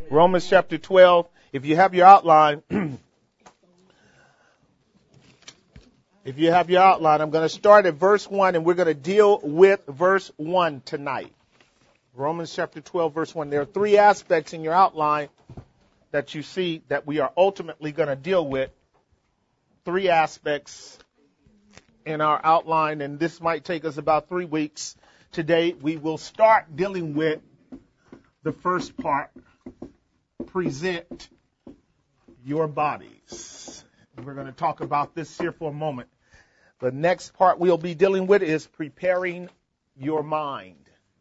Romans chapter 12. If you have your outline, I'm going to start at verse 1 and we're going to deal with verse 1 tonight. Romans chapter 12, verse 1. There are three aspects in your outline that you see that we are ultimately going to deal with. Three aspects in our outline, and this might take us about 3 weeks. Today, we will start dealing with the first part, present your bodies. We're going to talk about this here for a moment. The next part we'll be dealing with is preparing your mind.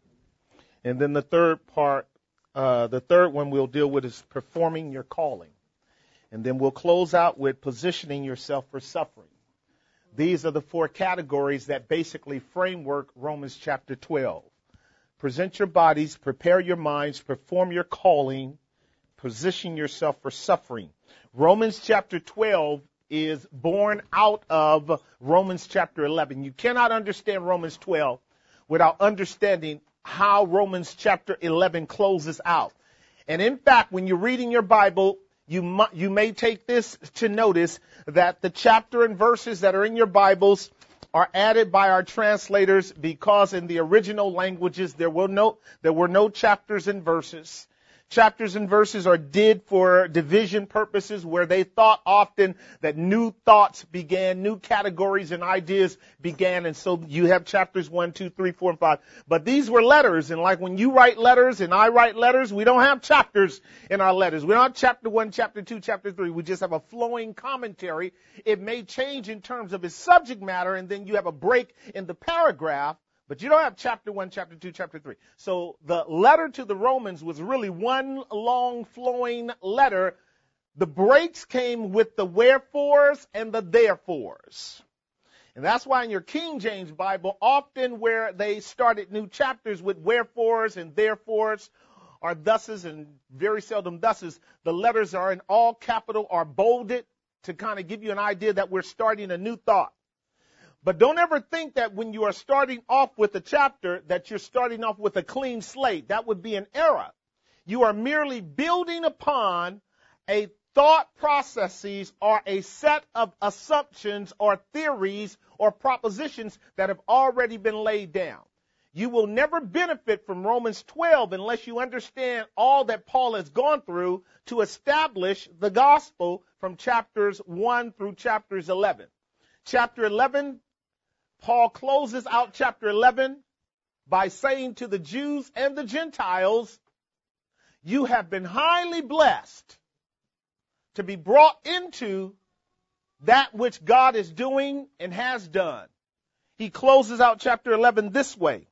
And then the third part, the third one we'll deal with is performing your calling. And then we'll close out with positioning yourself for suffering. These are the four categories that basically framework Romans chapter 12. Present your bodies, prepare your minds, perform your calling, position yourself for suffering. Romans chapter 12 is born out of Romans chapter 11. You cannot understand Romans 12 without understanding how Romans chapter 11 closes out. And in fact, when you're reading your Bible, you may take this to notice that the chapter and verses that are in your Bibles are added by our translators because in the original languages there were no chapters and verses. Chapters and verses are did for division purposes where they thought often that new thoughts began, new categories and ideas began. And so you have chapters 1, 2, 3, 4, and 5. But these were letters. And like when you write letters and I write letters, we don't have chapters in our letters. We don't have chapter 1, chapter 2, chapter 3. We just have a flowing commentary. It may change in terms of its subject matter. And then you have a break in the paragraph. But you don't have chapter 1, chapter 2, chapter 3. So the letter to the Romans was really one long flowing letter. The breaks came with the wherefores and the therefores. And that's why in your King James Bible, often where they started new chapters with wherefores and therefores or thuses and very seldom thuses, the letters are in all capital or bolded to kind of give you an idea that we're starting a new thought. But don't ever think that when you are starting off with a chapter that you're starting off with a clean slate. That would be an error. You are merely building upon a thought processes or a set of assumptions or theories or propositions that have already been laid down. You will never benefit from Romans 12 unless you understand all that Paul has gone through to establish the gospel from chapters 1 through chapters 11. Chapter 11, Paul closes out chapter 11 by saying to the Jews and the Gentiles, you have been highly blessed to be brought into that which God is doing and has done. He closes out chapter 11 this way.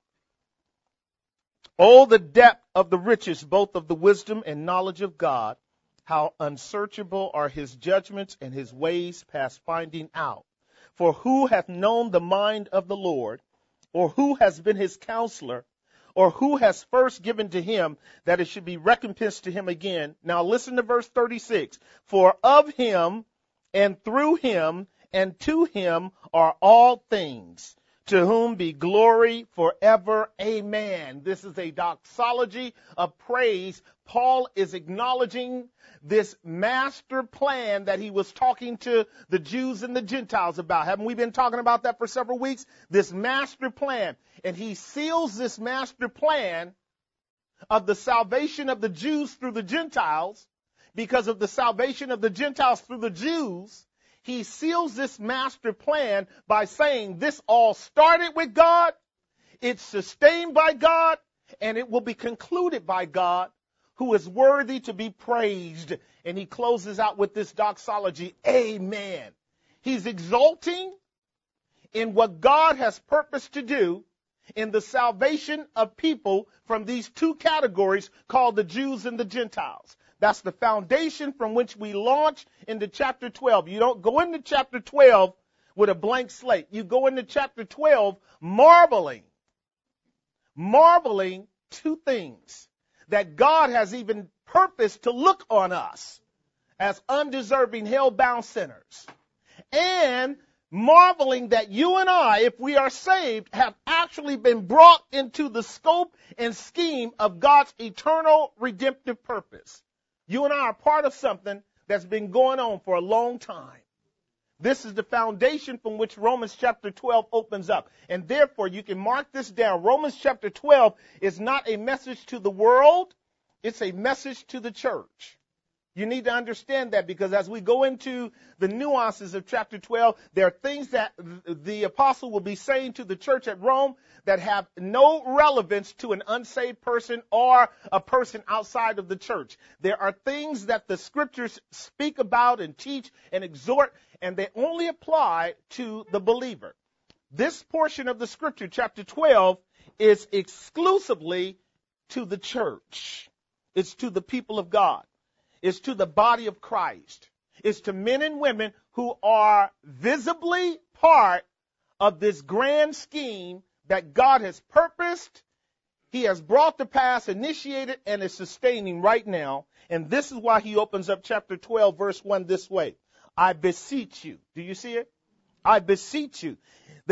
Oh, the depth of the riches, both of the wisdom and knowledge of God, how unsearchable are his judgments and his ways past finding out. For who hath known the mind of the Lord, or who has been his counselor, or who has first given to him that it should be recompensed to him again? Now listen to verse 36. For of him and through him and to him are all things, to whom be glory forever. Amen. This is a doxology of praise. Paul is acknowledging this master plan that he was talking to the Jews and the Gentiles about. Haven't we been talking about that for several weeks? This master plan. And he seals this master plan of the salvation of the Jews through the Gentiles because of the salvation of the Gentiles through the Jews. He seals this master plan by saying this all started with God, it's sustained by God, and it will be concluded by God, who is worthy to be praised. And he closes out with this doxology, amen. He's exulting in what God has purposed to do in the salvation of people from these two categories called the Jews and the Gentiles. That's the foundation from which we launch into chapter 12. You don't go into chapter 12 with a blank slate. You go into chapter 12 marveling two things. That God has even purposed to look on us as undeserving, hell-bound sinners. And marveling that you and I, if we are saved, have actually been brought into the scope and scheme of God's eternal redemptive purpose. You and I are part of something that's been going on for a long time. This is the foundation from which Romans chapter 12 opens up. And therefore, you can mark this down. Romans chapter 12 is not a message to the world. It's a message to the church. You need to understand that, because as we go into the nuances of chapter 12, there are things that the apostle will be saying to the church at Rome that have no relevance to an unsaved person or a person outside of the church. There are things that the scriptures speak about and teach and exhort, and they only apply to the believer. This portion of the scripture, chapter 12, is exclusively to the church. It's to the people of God. It's to the body of Christ. It's to men and women who are visibly part of this grand scheme that God has purposed, He has brought to pass, initiated, and is sustaining right now. And this is why he opens up chapter 12, verse 1 this way. I beseech you. Do you see it? I beseech you.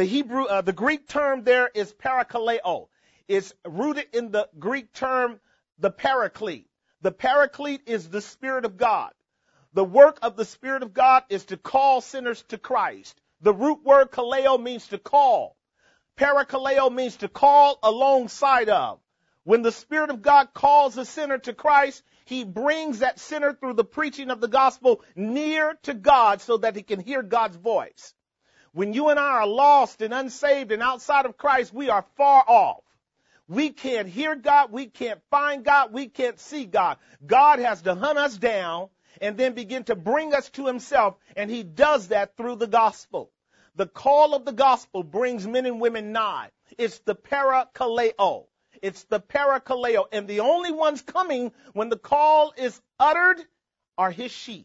The Greek term there is parakaleo. It's rooted in the Greek term, the paraclete. The paraclete is the Spirit of God. The work of the Spirit of God is to call sinners to Christ. The root word kaleo means to call. Parakaleo means to call alongside of. When the Spirit of God calls a sinner to Christ, He brings that sinner through the preaching of the gospel near to God so that he can hear God's voice. When you and I are lost and unsaved and outside of Christ, we are far off. We can't hear God. We can't find God. We can't see God. God has to hunt us down and then begin to bring us to Himself, and He does that through the gospel. The call of the gospel brings men and women nigh. It's the parakaleo. It's the parakaleo. And the only ones coming when the call is uttered are His sheep.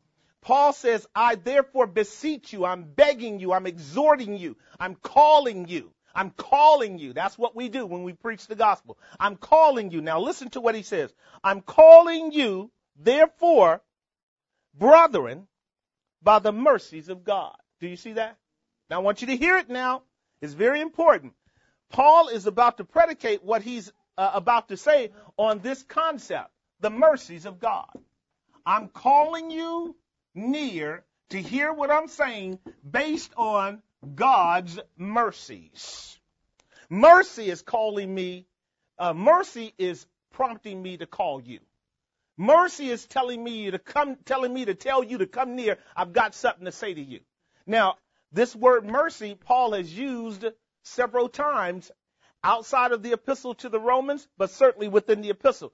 Paul says, I therefore beseech you, I'm begging you, I'm exhorting you, I'm calling you. I'm calling you. That's what we do when we preach the gospel. I'm calling you. Now listen to what he says. I'm calling you, therefore, brethren, by the mercies of God. Do you see that? Now I want you to hear it now. It's very important. Paul is about to predicate what he's about to say on this concept, the mercies of God. I'm calling you near to hear what I'm saying based on God's mercies. Mercy is calling me, mercy is prompting me to call you. Mercy is telling me to tell you to come near. I've got something to say to you. Now, this word mercy, Paul has used several times outside of the epistle to the Romans, but certainly within the epistle.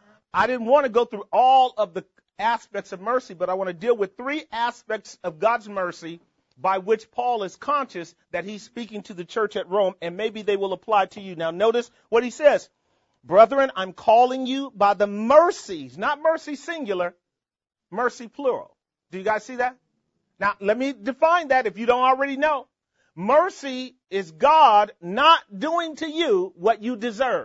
I didn't want to go through all of the aspects of mercy, but I want to deal with three aspects of God's mercy by which Paul is conscious that he's speaking to the church at Rome, and maybe they will apply to you. Now notice what he says. Brethren, I'm calling you by the mercies, not mercy singular, mercy plural. Do you guys see that? Now let me define that if you don't already know. Mercy is God not doing to you what you deserve.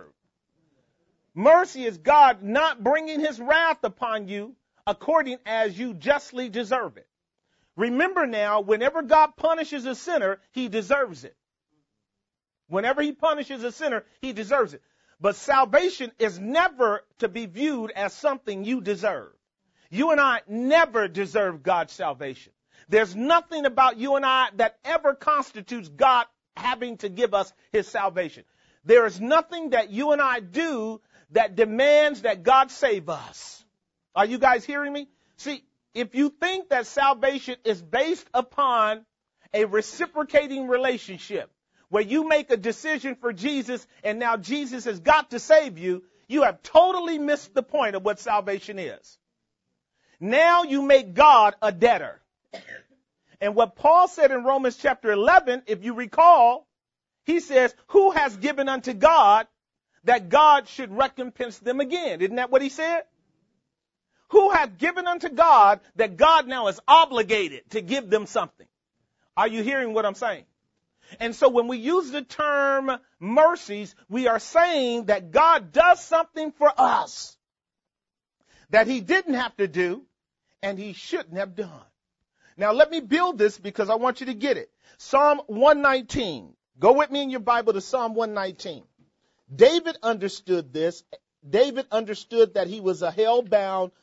Mercy is God not bringing His wrath upon you according as you justly deserve it. Remember now, whenever God punishes a sinner, He deserves it. Whenever He punishes a sinner, He deserves it. But salvation is never to be viewed as something you deserve. You and I never deserve God's salvation. There's nothing about you and I that ever constitutes God having to give us His salvation. There is nothing that you and I do that demands that God save us. Are you guys hearing me? See, if you think that salvation is based upon a reciprocating relationship where you make a decision for Jesus and now Jesus has got to save you, you have totally missed the point of what salvation is. Now you make God a debtor. And what Paul said in Romans chapter 11, if you recall, he says, who has given unto God that God should recompense them again? Isn't that what he said? Who hath given unto God that God now is obligated to give them something? Are you hearing what I'm saying? And so when we use the term mercies, we are saying that God does something for us that He didn't have to do and He shouldn't have done. Now let me build this because I want you to get it. Psalm 119. Go with me in your Bible to Psalm 119. David understood this. David understood that he was a hell-bound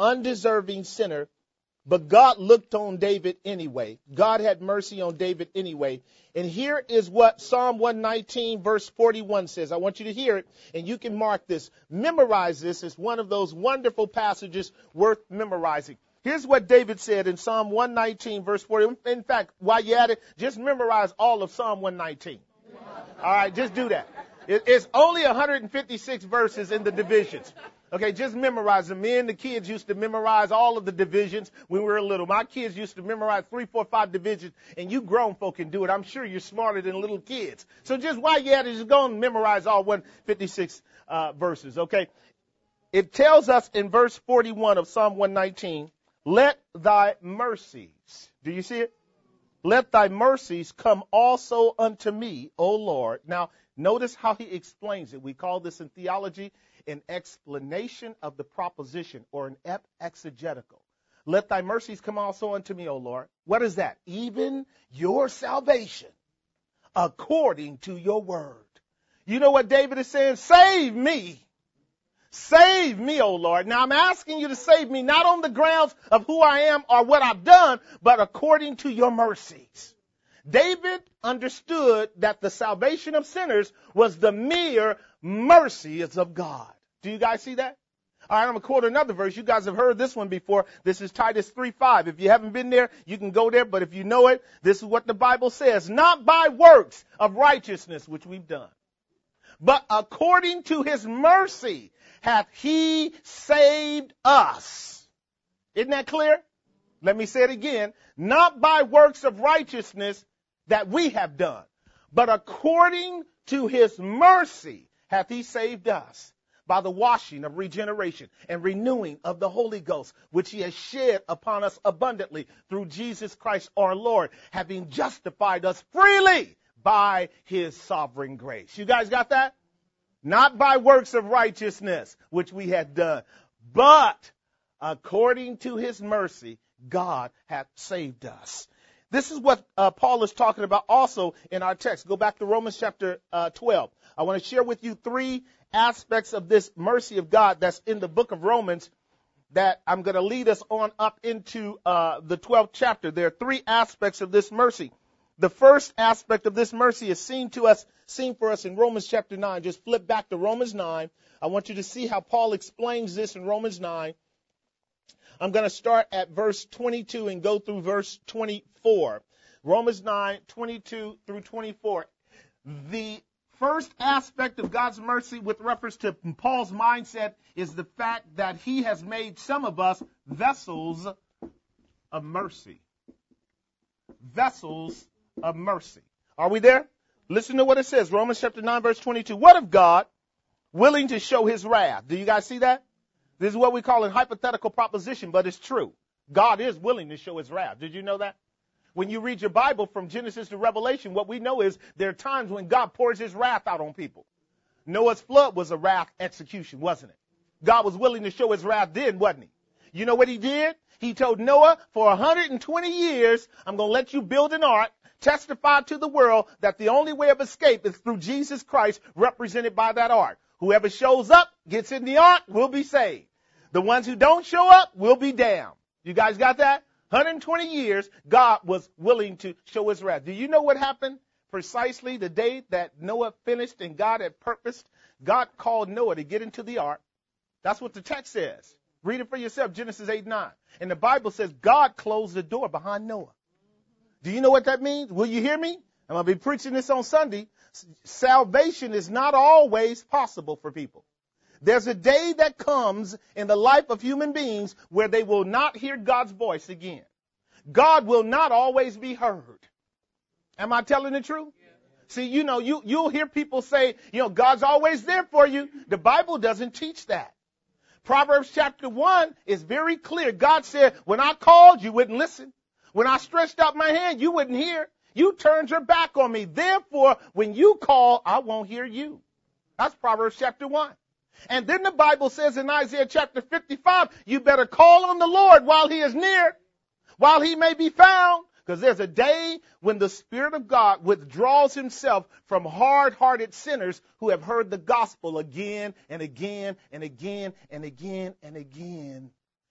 undeserving sinner, but God looked on David anyway. God had mercy on David anyway. And here is what Psalm 119 verse 41 says. I want you to hear it, and you can mark this. Memorize this. It's one of those wonderful passages worth memorizing. Here's what David said in Psalm 119 verse 40. In fact, while you're at it, just memorize all of Psalm 119. All right, just do that. It's only 156 verses in the divisions. Okay, just memorize them. Me and the kids used to memorize all of the divisions when we were little. My kids used to memorize 3, 4, 5 divisions, and you grown folk can do it. I'm sure you're smarter than little kids. So just while you're at it, just go and memorize all 156 verses, okay? It tells us in verse 41 of Psalm 119, let thy mercies, do you see it? Let thy mercies come also unto me, O Lord. Now, notice how he explains it. We call this in theology an explanation of the proposition, or an exegetical. Let thy mercies come also unto me, O Lord. What is that? Even your salvation according to your word. You know what David is saying? Save me. Save me, O Lord. Now I'm asking you to save me not on the grounds of who I am or what I've done, but according to your mercies. David understood that the salvation of sinners was the mere mercies of God. Do you guys see that? All right, I'm going to quote another verse. You guys have heard this one before. This is Titus 3:5. If you haven't been there, you can go there. But if you know it, this is what the Bible says. Not by works of righteousness, which we've done, but according to his mercy hath he saved us. Isn't that clear? Let me say it again. Not by works of righteousness that we have done, but according to his mercy hath he saved us by the washing of regeneration and renewing of the Holy Ghost, which he has shed upon us abundantly through Jesus Christ our Lord, having justified us freely by his sovereign grace. You guys got that? Not by works of righteousness, which we had done, but according to his mercy, God hath saved us. This is what Paul is talking about also in our text. Go back to Romans chapter 12. I want to share with you 3 aspects of this mercy of God that's in the book of Romans that I'm going to lead us on up into the 12th chapter. There are 3 aspects of this mercy. The first aspect of this mercy is seen for us in Romans chapter 9. Just flip back to Romans 9. I want you to see how Paul explains this in Romans 9. I'm going to start at verse 22 and go through verse 24. Romans 9, 22 through 24. The first aspect of God's mercy with reference to Paul's mindset is the fact that he has made some of us vessels of mercy. Vessels of mercy. Are we there? Listen to what it says. Romans chapter 9, verse 22. What of God, willing to show his wrath? Do you guys see that? This is what we call a hypothetical proposition, but it's true. God is willing to show his wrath. Did you know that? When you read your Bible from Genesis to Revelation, what we know is there are times when God pours his wrath out on people. Noah's flood was a wrath execution, wasn't it? God was willing to show his wrath then, wasn't he? You know what he did? He told Noah, for 120 years, I'm going to let you build an ark, testify to the world that the only way of escape is through Jesus Christ, represented by that ark. Whoever shows up, gets in the ark, will be saved. The ones who don't show up will be damned. You guys got that? 120 years, God was willing to show his wrath. Do you know what happened? Precisely the day that Noah finished and God had purposed, God called Noah to get into the ark. That's what the text says. Read it for yourself, Genesis 8:9. And the Bible says God closed the door behind Noah. Do you know what that means? Will you hear me? I'm going to be preaching this on Sunday. Salvation is not always possible for people. There's a day that comes in the life of human beings where they will not hear God's voice again. God will not always be heard. Am I telling the truth? Yeah. See, you'll hear people say, God's always there for you. The Bible doesn't teach that. Proverbs chapter 1 is very clear. God said, when I called, you wouldn't listen. When I stretched out my hand, you wouldn't hear. You turned your back on me. Therefore, when you call, I won't hear you. That's Proverbs chapter 1. And then the Bible says in Isaiah chapter 55, you better call on the Lord while he is near, while he may be found. Because there's a day when the Spirit of God withdraws himself from hard-hearted sinners who have heard the gospel again and again and again and again and again.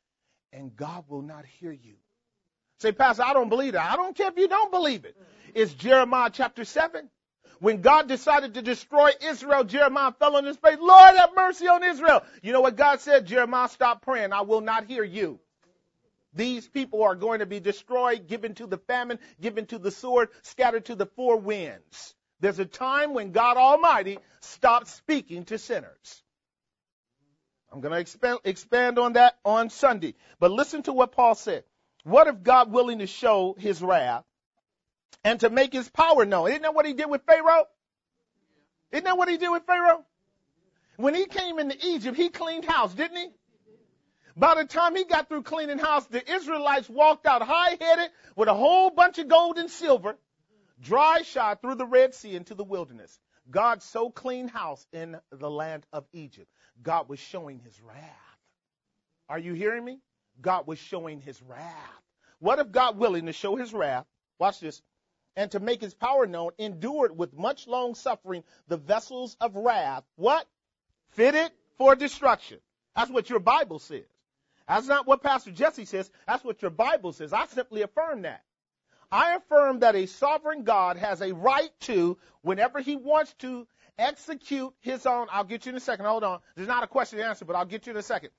and God will not hear you. Say, Pastor, I don't believe that. I don't care if you don't believe it. It's Jeremiah chapter 7. When God decided to destroy Israel, Jeremiah fell on his face. Lord, have mercy on Israel. You know what God said? Jeremiah, stop praying. I will not hear you. These people are going to be destroyed, given to the famine, given to the sword, scattered to the four winds. There's a time when God Almighty stops speaking to sinners. I'm going to expand on that on Sunday. But listen to what Paul said. What if God willing to show his wrath and to make his power known? Isn't that what he did with Pharaoh? Isn't that what he did with Pharaoh? When he came into Egypt, he cleaned house, didn't he? By the time he got through cleaning house, the Israelites walked out high-headed with a whole bunch of gold and silver, dry shod through the Red Sea into the wilderness. God so cleaned house in the land of Egypt. God was showing his wrath. Are you hearing me? God was showing his wrath. What if God willing to show his wrath, watch this, and to make his power known, endured with much long suffering the vessels of wrath, what? Fitted for destruction. That's what your Bible says. That's not what Pastor Jesse says. That's what your Bible says. I simply affirm that. I affirm that a sovereign God has a right to, whenever he wants to execute his own, I'll get you in a second, hold on. There's not a question to answer, but I'll get you in a second.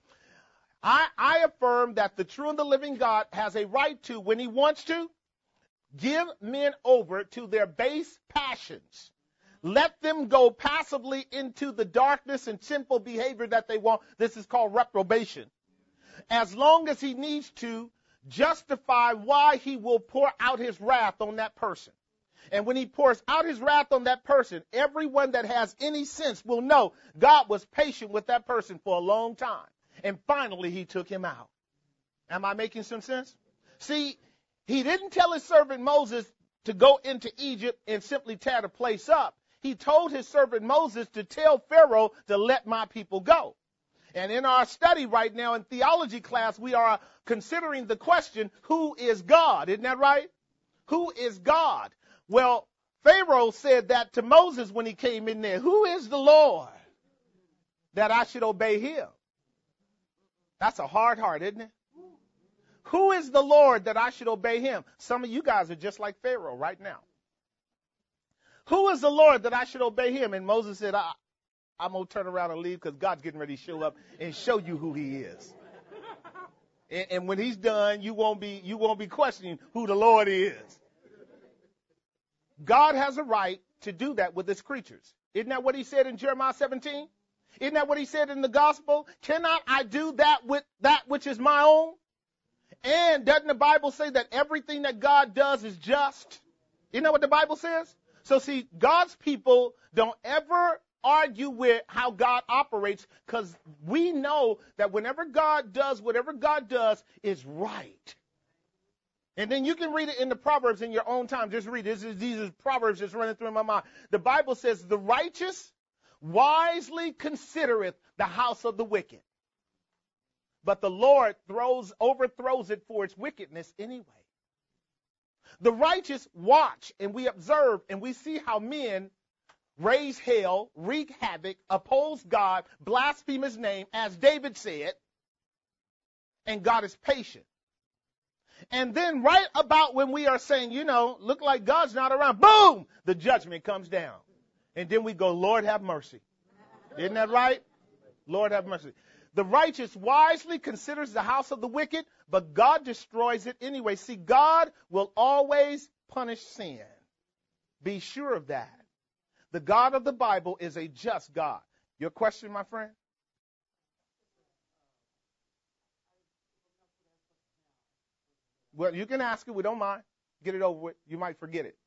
I affirm that the true and the living God has a right to, when he wants to, give men over to their base passions. Let them go passively into the darkness and sinful behavior that they want. This is called reprobation. As long as he needs to justify why he will pour out his wrath on that person. And when he pours out his wrath on that person, everyone that has any sense will know God was patient with that person for a long time. And finally, he took him out. Am I making some sense? See, he didn't tell his servant Moses to go into Egypt and simply tear the place up. He told his servant Moses to tell Pharaoh to let my people go. And in our study right now in theology class, we are considering the question, who is God? Isn't that right? Who is God? Well, Pharaoh said that to Moses when he came in there. Who is the Lord that I should obey him? That's a hard heart, isn't it? Who is the Lord that I should obey him? Some of you guys are just like Pharaoh right now. Who is the Lord that I should obey him? And Moses said, I'm going to turn around and leave because God's getting ready to show up and show you who he is. And when he's done, you won't be questioning who the Lord is. God has a right to do that with his creatures. Isn't that what he said in Jeremiah 17? Isn't that what he said in the gospel? Cannot I do that with that which is my own? And doesn't the Bible say that everything that God does is just? Isn't that what the Bible says? So see, God's people don't ever argue with how God operates, because we know that whenever God does, whatever God does is right. And then you can read it in the Proverbs in your own time. Just read it. These are Proverbs just running through my mind. The Bible says, the righteous wisely considereth the house of the wicked, but the Lord overthrows it for its wickedness anyway. The righteous watch, and we observe, and we see how men raise hell, wreak havoc, oppose God, blaspheme his name, as David said, and God is patient. And then right about when we are saying, look like God's not around, boom, the judgment comes down. And then we go, Lord, have mercy. Isn't that right? Lord, have mercy. The righteous wisely considers the house of the wicked, but God destroys it anyway. See, God will always punish sin. Be sure of that. The God of the Bible is a just God. Your question, my friend? Well, you can ask it. We don't mind. Get it over with. You might forget it.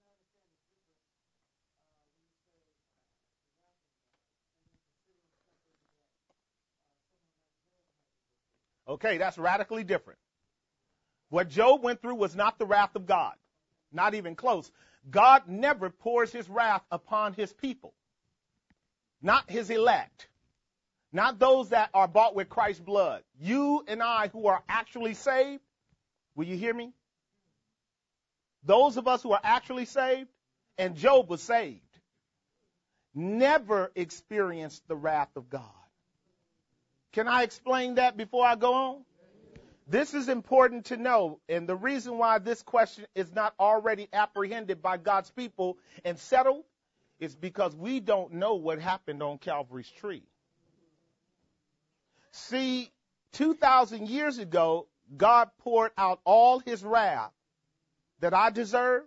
Okay, that's radically different. What Job went through was not the wrath of God. Not even close. God never pours his wrath upon his people. Not his elect. Not those that are bought with Christ's blood. You and I who are actually saved, will you hear me? Those of us who are actually saved, and Job was saved, never experienced the wrath of God. Can I explain that before I go on? This is important to know, and the reason why this question is not already apprehended by God's people and settled is because we don't know what happened on Calvary's tree. See, 2,000 years ago, God poured out all his wrath that I deserved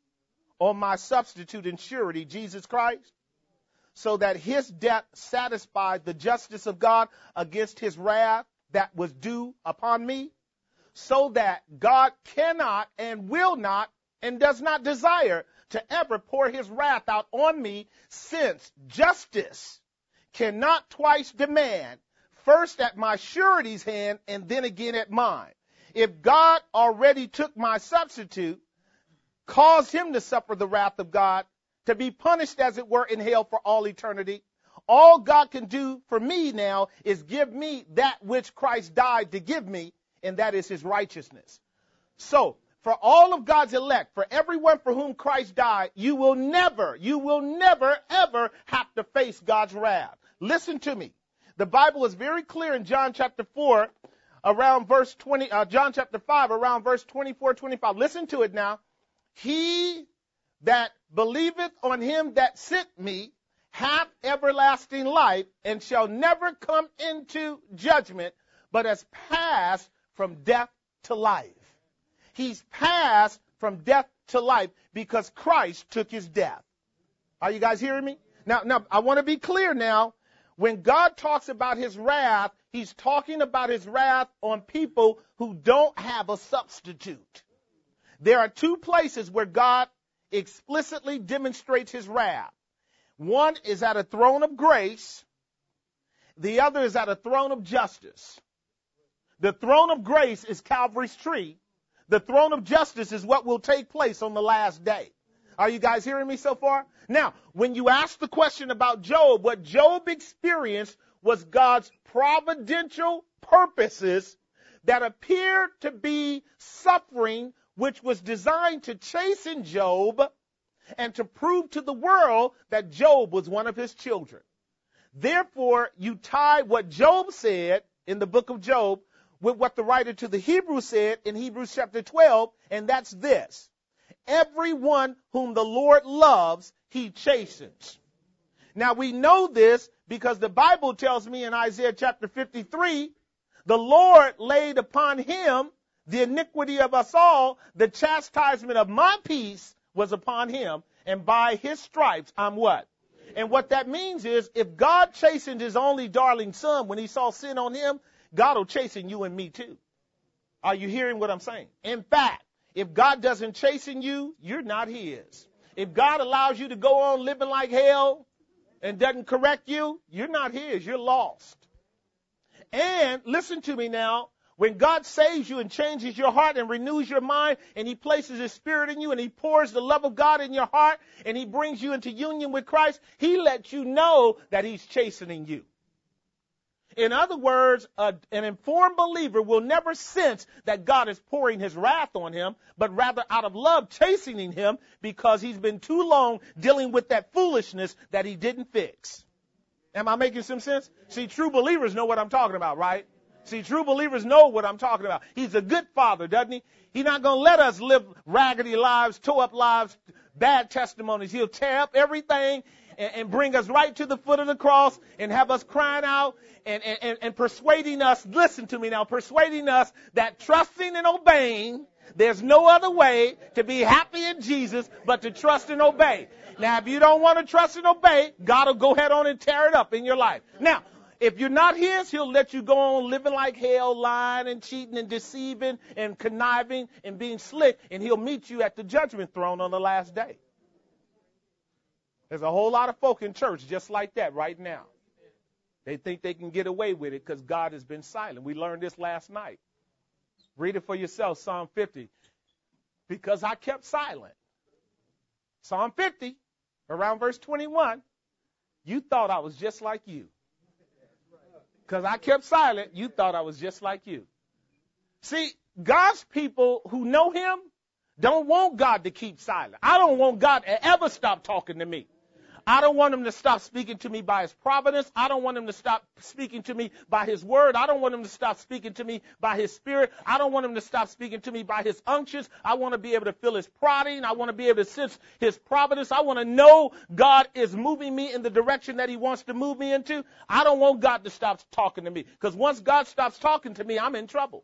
on my substitute and surety, Jesus Christ, so that his death satisfied the justice of God against his wrath that was due upon me, so that God cannot and will not and does not desire to ever pour his wrath out on me, since justice cannot twice demand, first at my surety's hand and then again at mine. If God already took my substitute, caused him to suffer the wrath of God, to be punished, as it were, in hell for all eternity, all God can do for me now is give me that which Christ died to give me, and that is his righteousness. So, for all of God's elect, for everyone for whom Christ died, you will never, ever have to face God's wrath. Listen to me. The Bible is very clear in John chapter 4, around verse 20, John chapter 5, around verse 24, 25. Listen to it now. He that believeth on him that sent me hath everlasting life, and shall never come into judgment, but has passed from death to life. He's passed from death to life because Christ took his death. Are you guys hearing me? Now, I want to be clear now. When God talks about his wrath, he's talking about his wrath on people who don't have a substitute. There are two places where God explicitly demonstrates his wrath. One is at a throne of grace. The other is at a throne of justice. The throne of grace is Calvary's tree. The throne of justice is what will take place on the last day. Are you guys hearing me so far? Now, when you ask the question about Job, what Job experienced was God's providential purposes that appeared to be suffering, which was designed to chasten Job and to prove to the world that Job was one of his children. Therefore, you tie what Job said in the book of Job with what the writer to the Hebrews said in Hebrews chapter 12, and that's this. Everyone whom the Lord loves, he chastens. Now, we know this because the Bible tells me in Isaiah chapter 53, the Lord laid upon him the iniquity of us all. The chastisement of my peace was upon him, and by his stripes I'm what? And what that means is, if God chastened his only darling son when he saw sin on him, God will chasten you and me too. Are you hearing what I'm saying? In fact, if God doesn't chasten you, you're not his. If God allows you to go on living like hell and doesn't correct you, you're not his. You're lost. And listen to me now. When God saves you and changes your heart and renews your mind, and he places his spirit in you, and he pours the love of God in your heart, and he brings you into union with Christ, he lets you know that he's chastening you. In other words, an informed believer will never sense that God is pouring his wrath on him, but rather out of love chastening him because he's been too long dealing with that foolishness that he didn't fix. Am I making some sense? See, true believers know what I'm talking about, right? See, true believers know what I'm talking about. He's a good father, doesn't he? He's not going to let us live raggedy lives, toe up lives, bad testimonies. He'll tear up everything and bring us right to the foot of the cross and have us crying out and persuading us, listen to me now, persuading us that trusting and obeying, there's no other way to be happy in Jesus but to trust and obey. Now, if you don't want to trust and obey, God will go ahead on and tear it up in your life. Now, if you're not his, he'll let you go on living like hell, lying and cheating and deceiving and conniving and being slick, and he'll meet you at the judgment throne on the last day. There's a whole lot of folk in church just like that right now. They think they can get away with it because God has been silent. We learned this last night. Read it for yourself, Psalm 50. Because I kept silent. Psalm 50, around verse 21, you thought I was just like you. Because I kept silent, you thought I was just like you. See, God's people who know him don't want God to keep silent. I don't want God to ever stop talking to me. I don't want him to stop speaking to me by his providence. I don't want him to stop speaking to me by his word. I don't want him to stop speaking to me by his spirit. I don't want him to stop speaking to me by his unctions. I want to be able to feel his prodding. I want to be able to sense his providence. I want to know God is moving me in the direction that he wants to move me into. I don't want God to stop talking to me, because once God stops talking to me, I'm in trouble.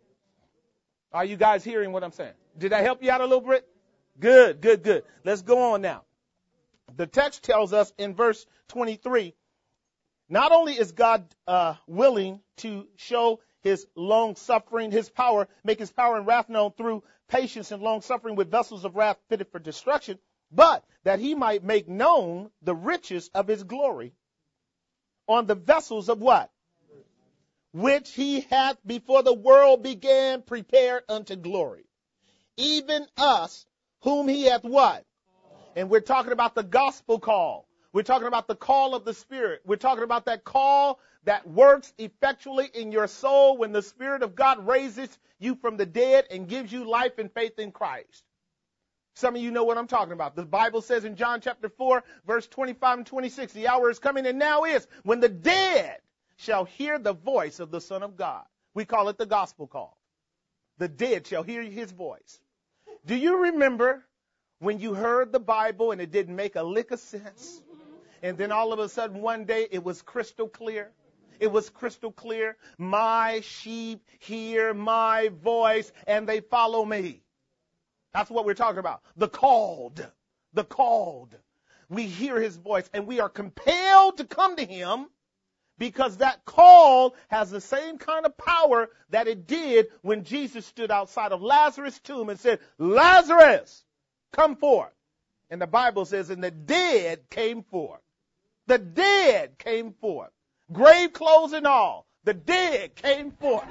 Are you guys hearing what I'm saying? Did I help you out a little bit? Good, good, good. Let's go on now. The text tells us in verse 23, not only is God willing to show his long suffering, his power, make his power and wrath known through patience and long suffering with vessels of wrath fitted for destruction, but that he might make known the riches of his glory on the vessels of what? Which he hath before the world began prepared unto glory. Even us, whom he hath what? And we're talking about the gospel call. We're talking about the call of the Spirit. We're talking about that call that works effectually in your soul when the Spirit of God raises you from the dead and gives you life and faith in Christ. Some of you know what I'm talking about. The Bible says in John chapter 4, verse 25 and 26, the hour is coming and now is when the dead shall hear the voice of the Son of God. We call it the gospel call. The dead shall hear his voice. Do you remember when you heard the Bible and it didn't make a lick of sense? And then all of a sudden one day it was crystal clear. It was crystal clear. My sheep hear my voice and they follow me. That's what we're talking about. The called. The called. We hear his voice and we are compelled to come to him, because that call has the same kind of power that it did when Jesus stood outside of Lazarus' tomb and said, Lazarus, come forth. And the Bible says, and the dead came forth. The dead came forth. Grave clothes and all. The dead came forth.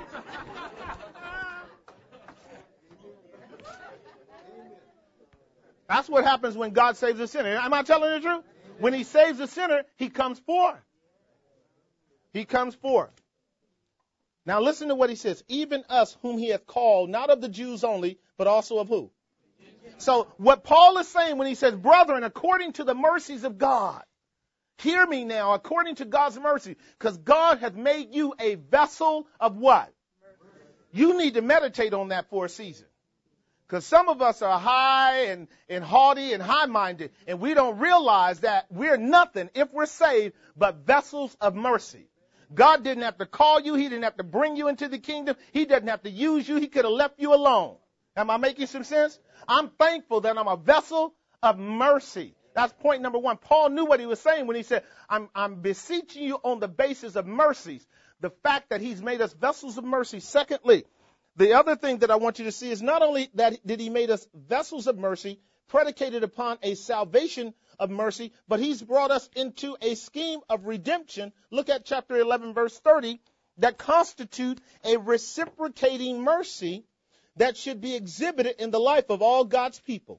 That's what happens when God saves a sinner. Am I telling the truth? When he saves a sinner, he comes forth. He comes forth. Now listen to what he says. Even us whom he hath called, not of the Jews only, but also of who? So what Paul is saying when he says, brethren, according to the mercies of God, hear me now, according to God's mercy, because God hath made you a vessel of what? You need to meditate on that for a season. Because some of us are high and haughty and high-minded, and we don't realize that we're nothing, if we're saved, but vessels of mercy. God didn't have to call you. He didn't have to bring you into the kingdom. He doesn't have to use you. He could have left you alone. Am I making some sense? I'm thankful that I'm a vessel of mercy. That's point number one. Paul knew what he was saying when he said, I'm beseeching you on the basis of mercies. The fact that he's made us vessels of mercy. Secondly, the other thing that I want you to see is not only that did he made us vessels of mercy, predicated upon a salvation of mercy, but he's brought us into a scheme of redemption. Look at chapter 11, verse 30, that constitute a reciprocating mercy that should be exhibited in the life of all God's people.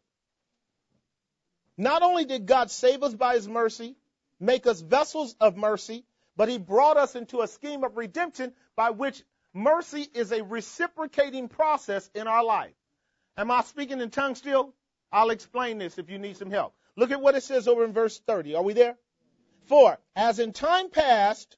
Not only did God save us by his mercy, make us vessels of mercy, but he brought us into a scheme of redemption by which mercy is a reciprocating process in our life. Am I speaking in tongues still? I'll explain this if you need some help. Look at what it says over in verse 30. Are we there? For as you in time past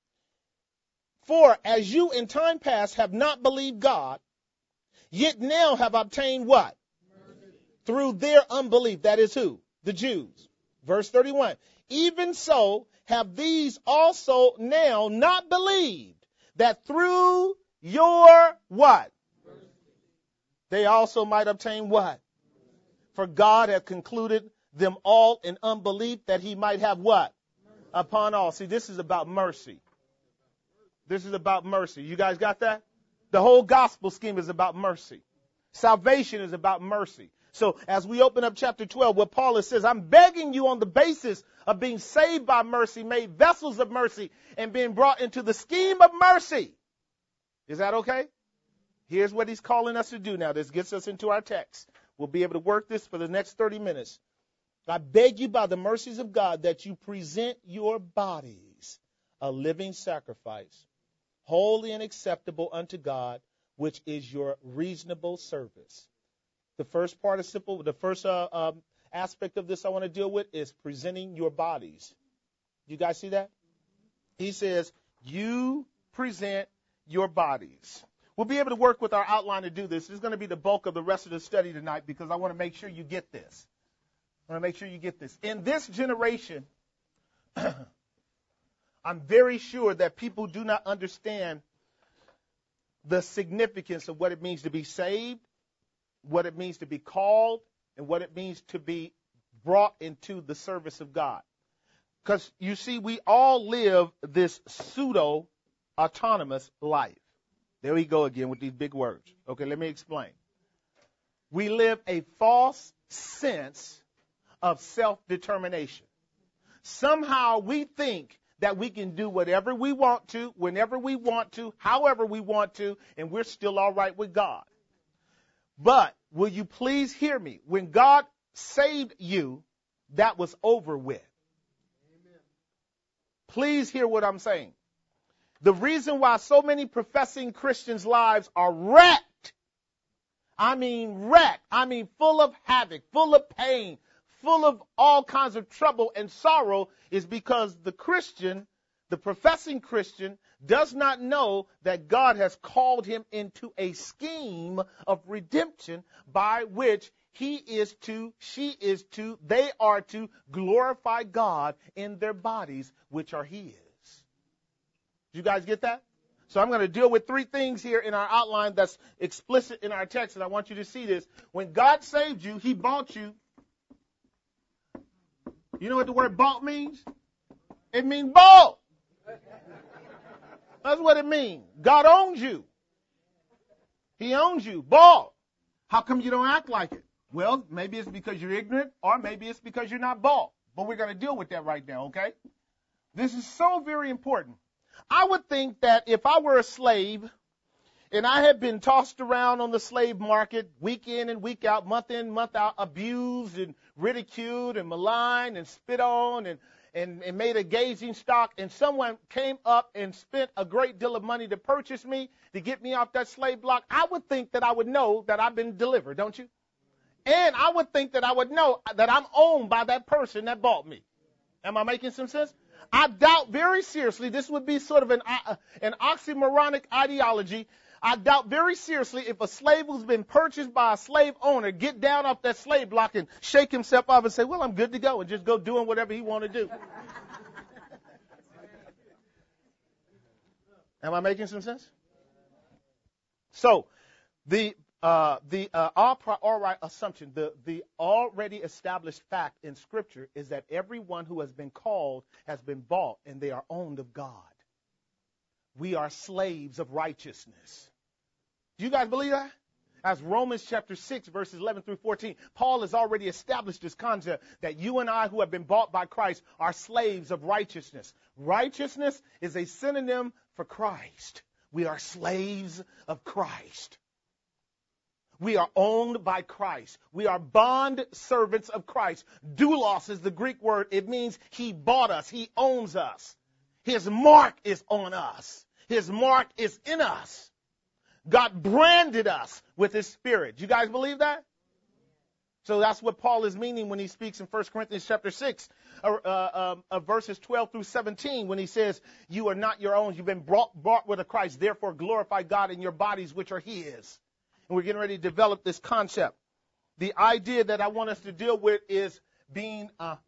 have not believed God, yet now have obtained what? Mercy. Through their unbelief. That is who? The Jews. Verse 31. Even so have these also now not believed, that through your what? Mercy. They also might obtain what? For God hath concluded them all in unbelief, that he might have what? Mercy. Upon all. See, this is about mercy. This is about mercy. You guys got that? The whole gospel scheme is about mercy. Salvation is about mercy. So as we open up chapter 12, what Paul says, I'm begging you on the basis of being saved by mercy, made vessels of mercy, and being brought into the scheme of mercy. Is that okay? Here's what he's calling us to do now. This gets us into our text. We'll be able to work this for the next 30 minutes. I beg you by the mercies of God that you present your bodies a living sacrifice, holy and acceptable unto God, which is your reasonable service. The first participle, the first aspect of this I want to deal with is presenting your bodies. You guys see that? He says, you present your bodies. We'll be able to work with our outline to do this. This is going to be the bulk of the rest of the study tonight because I want to make sure you get this. I want to make sure you get this. In this generation, I'm very sure that people do not understand the significance of what it means to be saved, what it means to be called, and what it means to be brought into the service of God. Because, you see, we all live this pseudo-autonomous life. There we go again with these big words. Okay, let me explain. We live a false sense of self-determination. Somehow we think that we can do whatever we want to, whenever we want to, however we want to, and we're still all right with God. But will you please hear me? When God saved you, that was over with. Please hear what I'm saying. The reason why so many professing Christians' lives are wrecked, I mean full of havoc, full of pain, full of all kinds of trouble and sorrow, is because the Christian, the professing Christian, does not know that God has called him into a scheme of redemption by which he is to, she is to, they are to glorify God in their bodies, which are his. Did you guys get that? So I'm going to deal with three things here in our outline that's explicit in our text, and I want you to see this. When God saved you, he bought you. You know what the word bought means? It means bought. That's what it means. God owns you. He owns you. Bought. How come you don't act like it? Well, maybe it's because you're ignorant, or maybe it's because you're not bought. But we're going to deal with that right now, okay? This is so very important. I would think that if I were a slave and I had been tossed around on the slave market week in and week out, month in, month out, abused and ridiculed and maligned and spit on and made a gazing stock, and someone came up and spent a great deal of money to purchase me, to get me off that slave block, I would think that I would know that I've been delivered, don't you? And I would think that I would know that I'm owned by that person that bought me. Am I making some sense? I doubt very seriously, this would be sort of an oxymoronic ideology. I doubt very seriously if a slave who's been purchased by a slave owner get down off that slave block and shake himself off and say, well, I'm good to go, and just go doing whatever he want to do. Am I making some sense? So the assumption, the already established fact in Scripture is that everyone who has been called has been bought, and they are owned of God. We are slaves of righteousness. Do you guys believe that? As Romans chapter 6, verses 11 through 14, Paul has already established this concept that you and I who have been bought by Christ are slaves of righteousness. Righteousness is a synonym for Christ. We are slaves of Christ. We are owned by Christ. We are bond servants of Christ. Doulos is the Greek word. It means he bought us. He owns us. His mark is on us. His mark is in us. God branded us with his Spirit. Do you guys believe that? So that's what Paul is meaning when he speaks in 1 Corinthians chapter 6, verses 12 through 17, when he says, you are not your own. You've been bought with a Christ. Therefore, glorify God in your bodies, which are his. And we're getting ready to develop this concept. The idea that I want us to deal with is being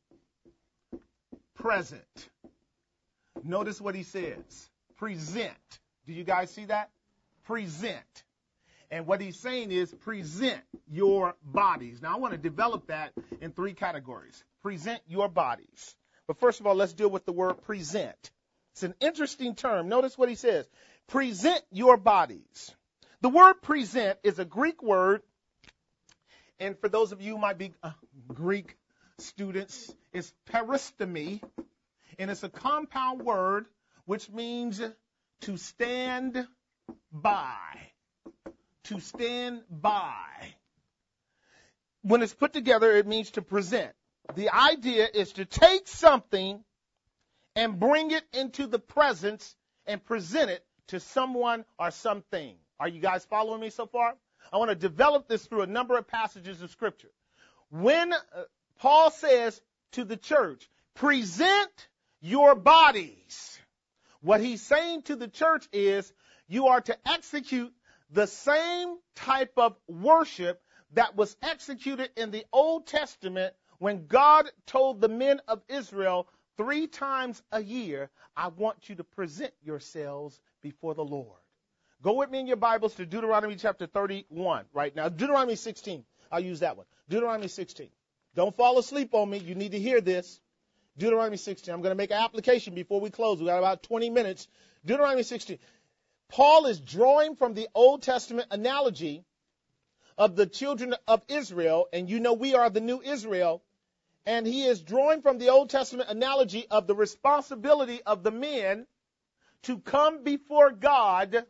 present. Notice what he says. Present. Do you guys see that? Present. And what he's saying is present your bodies. Now, I want to develop that in three categories. Present your bodies. But first of all, let's deal with the word present. It's an interesting term. Notice what he says. Present your bodies. The word present is a Greek word, and for those of you who might be Greek students, it's peristemi, and it's a compound word which means to stand by. To stand by. When it's put together, it means to present. The idea is to take something and bring it into the presence and present it to someone or something. Are you guys following me so far? I want to develop this through a number of passages of Scripture. When Paul says to the church, present your bodies. What he's saying to the church is you are to execute the same type of worship that was executed in the Old Testament when God told the men of Israel 3 times a year, I want you to present yourselves before the Lord. Go with me in your Bibles to Deuteronomy chapter 31 right now. Deuteronomy 16. I'll use that one. Deuteronomy 16. Don't fall asleep on me. You need to hear this. Deuteronomy 16. I'm going to make an application before we close. We've got about 20 minutes. Deuteronomy 16. Paul is drawing from the Old Testament analogy of the children of Israel, and you know we are the new Israel, and he is drawing from the Old Testament analogy of the responsibility of the men to come before God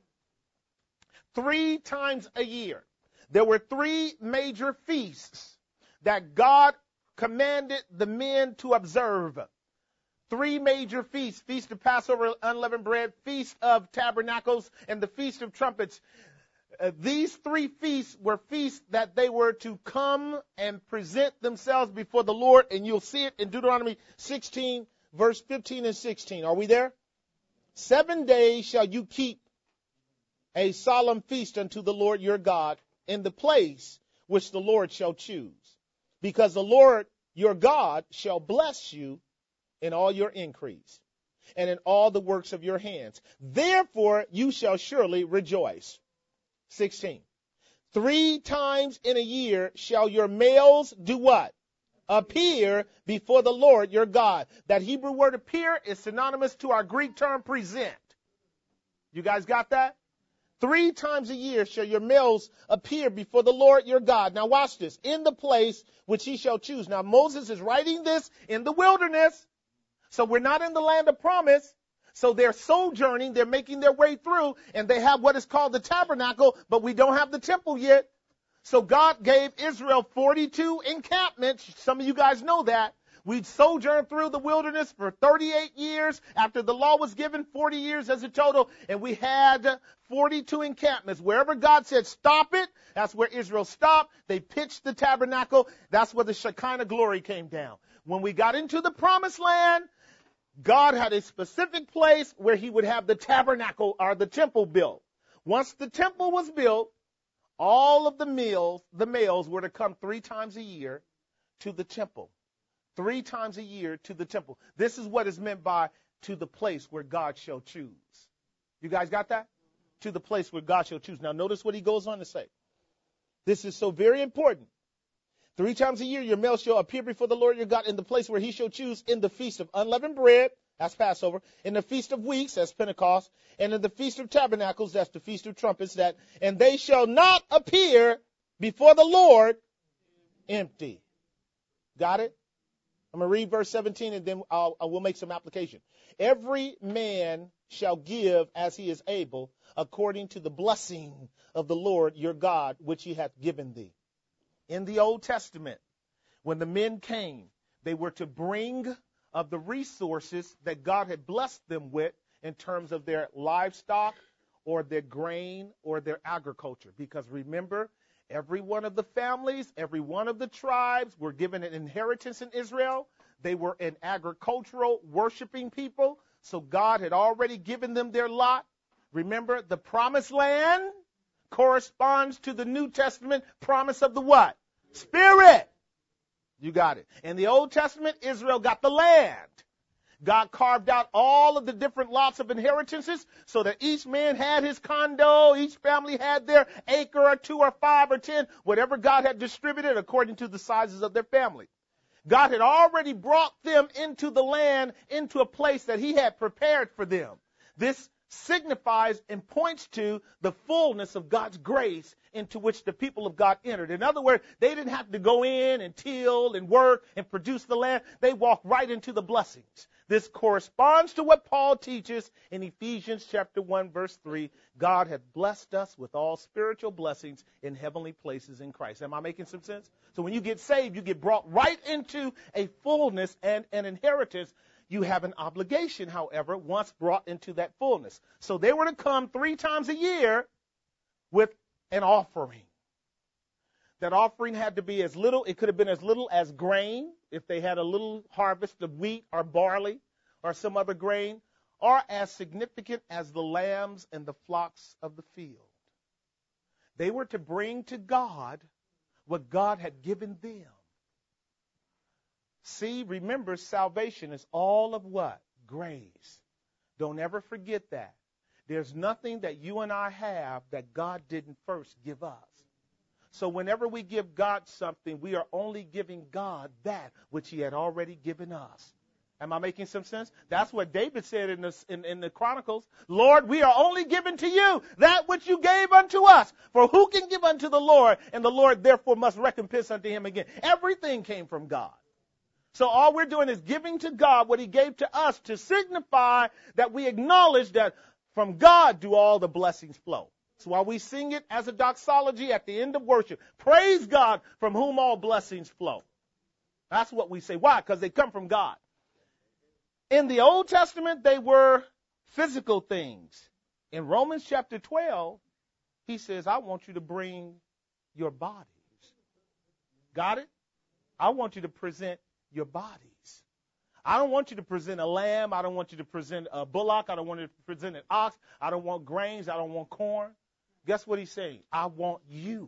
3 times a year. There were 3 major feasts that God commanded the men to observe. 3 major feasts: Feast of Passover, Unleavened Bread, Feast of Tabernacles, and the Feast of Trumpets. These 3 feasts were feasts that they were to come and present themselves before the Lord, and you'll see it in Deuteronomy 16, verse 15 and 16. Are we there? 7 days shall you keep a solemn feast unto the Lord your God in the place which the Lord shall choose, because the Lord your God shall bless you in all your increase and in all the works of your hands. Therefore you shall surely rejoice. 16. 3 times in a year shall your males do what? Appear before the Lord your God. That Hebrew word appear is synonymous to our Greek term present. You guys got that? 3 times a year shall your males appear before the Lord your God. Now watch this. In the place which he shall choose. Now Moses is writing this in the wilderness. So we're not in the land of promise. So they're sojourning. They're making their way through. And they have what is called the tabernacle. But we don't have the temple yet. So God gave Israel 42 encampments. Some of you guys know that. We'd sojourned through the wilderness for 38 years. After the law was given, 40 years as a total. And we had 42 encampments. Wherever God said stop it, that's where Israel stopped. They pitched the tabernacle. That's where the Shekinah glory came down. When we got into the promised land, God had a specific place where he would have the tabernacle or the temple built. Once the temple was built, all of the males were to come 3 times a year to the temple. 3 times a year to the temple. This is what is meant by to the place where God shall choose. You guys got that? To the place where God shall choose. Now notice what he goes on to say. This is so very important. 3 times a year your male shall appear before the Lord your God in the place where he shall choose, in the Feast of Unleavened Bread, that's Passover, in the Feast of Weeks, that's Pentecost, and in the Feast of Tabernacles, that's the Feast of Trumpets, and they shall not appear before the Lord empty. Got it? I'm going to read verse 17 and then I will make some application. Every man shall give as he is able, according to the blessing of the Lord your God, which he hath given thee. In the Old Testament, when the men came, they were to bring of the resources that God had blessed them with in terms of their livestock or their grain or their agriculture. Because remember, every one of the families, every one of the tribes were given an inheritance in Israel. They were an agricultural worshiping people. So God had already given them their lot. Remember, the promised land corresponds to the New Testament promise of the what? Spirit. You got it. In the Old Testament, Israel got the land. God carved out all of the different lots of inheritances so that each man had his condo, each family had their acre or 2 or 5 or 10, whatever God had distributed according to the sizes of their family. God had already brought them into the land, into a place that he had prepared for them. This signifies and points to the fullness of God's grace into which the people of God entered. In other words, they didn't have to go in and till and work and produce the land. They walked right into the blessings. This corresponds to what Paul teaches in Ephesians chapter 1, verse 3. God hath blessed us with all spiritual blessings in heavenly places in Christ. Am I making some sense? So when you get saved, you get brought right into a fullness and an inheritance. You have an obligation, however, once brought into that fullness. So they were to come 3 times a year with an offering. That offering had to be as little, it could have been as little as grain, if they had a little harvest of wheat or barley or some other grain, or as significant as the lambs and the flocks of the field. They were to bring to God what God had given them. See, remember, salvation is all of what? Grace. Don't ever forget that. There's nothing that you and I have that God didn't first give us. So whenever we give God something, we are only giving God that which he had already given us. Am I making some sense? That's what David said in the Chronicles. Lord, we are only giving to you that which you gave unto us. For who can give unto the Lord, and the Lord therefore must recompense unto him again. Everything came from God. So all we're doing is giving to God what he gave to us to signify that we acknowledge that from God do all the blessings flow. So while we sing it as a doxology at the end of worship, praise God from whom all blessings flow. That's what we say. Why? Because they come from God. In the Old Testament, they were physical things. In Romans chapter 12, he says, I want you to bring your bodies. Got it? I want you to present your bodies. I don't want you to present a lamb. I don't want you to present a bullock. I don't want you to present an ox. I don't want grains. I don't want corn. Guess what he's saying? I want you.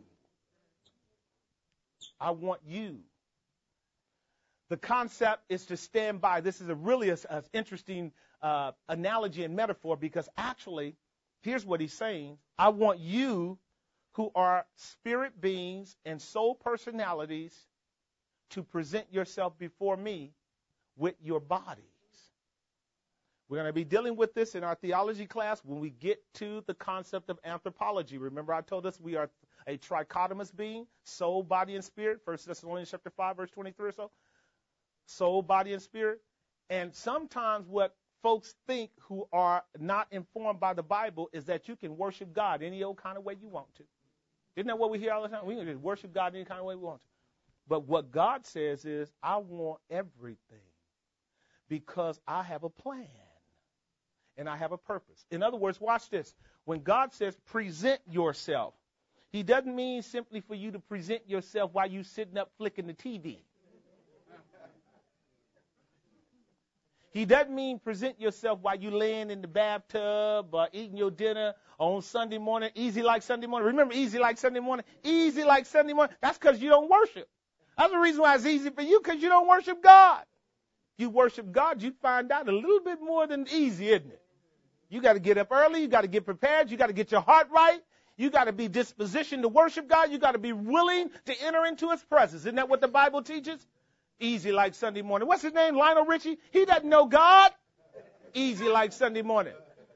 I want you. The concept is to stand by. This is really an interesting analogy and metaphor because actually, here's what he's saying. I want you who are spirit beings and soul personalities to present yourself before me with your bodies. We're going to be dealing with this in our theology class when we get to the concept of anthropology. Remember I told us we are a trichotomous being, soul, body, and spirit. 1 Thessalonians chapter 5, verse 23 or so. Soul, body, and spirit. And sometimes what folks think who are not informed by the Bible is that you can worship God any old kind of way you want to. Isn't that what we hear all the time? We can just worship God any kind of way we want to. But what God says is, I want everything because I have a plan and I have a purpose. In other words, watch this. When God says present yourself, he doesn't mean simply for you to present yourself while you're sitting up flicking the TV. He doesn't mean present yourself while you're laying in the bathtub or eating your dinner on Sunday morning, easy like Sunday morning. Remember, easy like Sunday morning? Easy like Sunday morning. That's because you don't worship. That's the reason why it's easy for you, because you don't worship God. You worship God, you find out a little bit more than easy, isn't it? You got to get up early. You got to get prepared. You got to get your heart right. You got to be dispositioned to worship God. You got to be willing to enter into his presence. Isn't that what the Bible teaches? Easy like Sunday morning. What's his name? Lionel Richie? He doesn't know God. Easy like Sunday morning.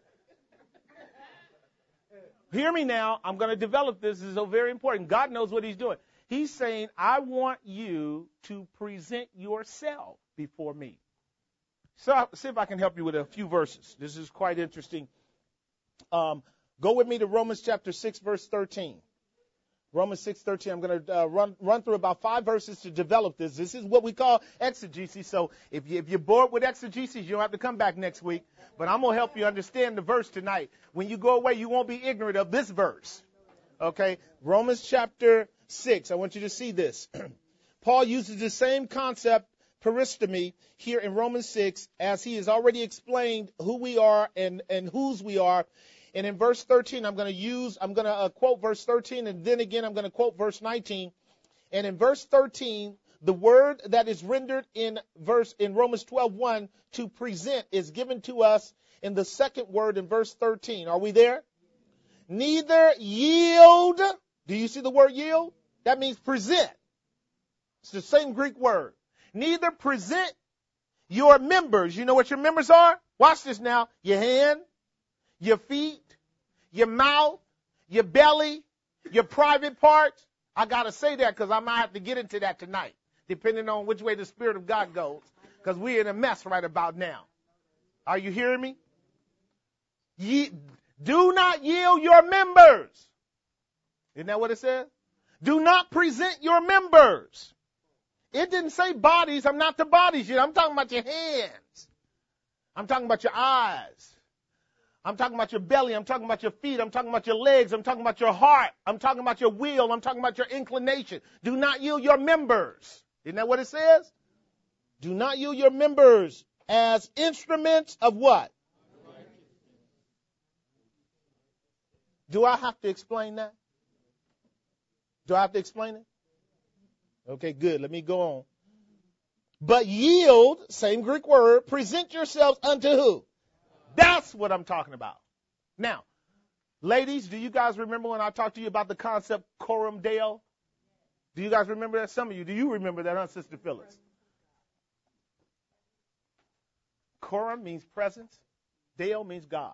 Hear me now. I'm going to develop this. This is so very important. God knows what he's doing. He's saying, I want you to present yourself before me. So I'll see if I can help you with a few verses. This is quite interesting. Go with me to Romans chapter 6, verse 13. Romans 6:13. I'm going to run through about 5 verses to develop this. This is what we call exegesis. So if you're bored with exegesis, you don't have to come back next week. But I'm going to help you understand the verse tonight. When you go away, you won't be ignorant of this verse. Okay? Romans chapter 6. I want you to see this. Paul uses the same concept, peristomy, here in Romans 6, as he has already explained who we are and whose we are. And in verse 13, I'm going to quote verse 13, and then again I'm going to quote verse 19. And in verse 13, the word that is rendered in Romans 12:1 to present is given to us in the second word in verse 13. Are we there? Neither yield. Do you see the word yield? That means present. It's the same Greek word. Neither present your members. You know what your members are? Watch this now. Your hand, your feet, your mouth, your belly, your private parts. I got to say that because I might have to get into that tonight, depending on which way the Spirit of God goes, because we're in a mess right about now. Are you hearing me? Do not yield your members. Isn't that what it says? Do not present your members. It didn't say bodies. I'm not the bodies yet. I'm talking about your hands. I'm talking about your eyes. I'm talking about your belly. I'm talking about your feet. I'm talking about your legs. I'm talking about your heart. I'm talking about your will. I'm talking about your inclination. Do not yield your members. Isn't that what it says? Do not yield your members as instruments of what? Do I have to explain that? Do I have to explain it? Okay, good. Let me go on. But yield, same Greek word, present yourselves unto who? That's what I'm talking about. Now, ladies, do you guys remember when I talked to you about the concept coram deo? Do you guys remember that? Some of you, do you remember that, huh, Sister Phyllis? Coram means presence. Deo means God.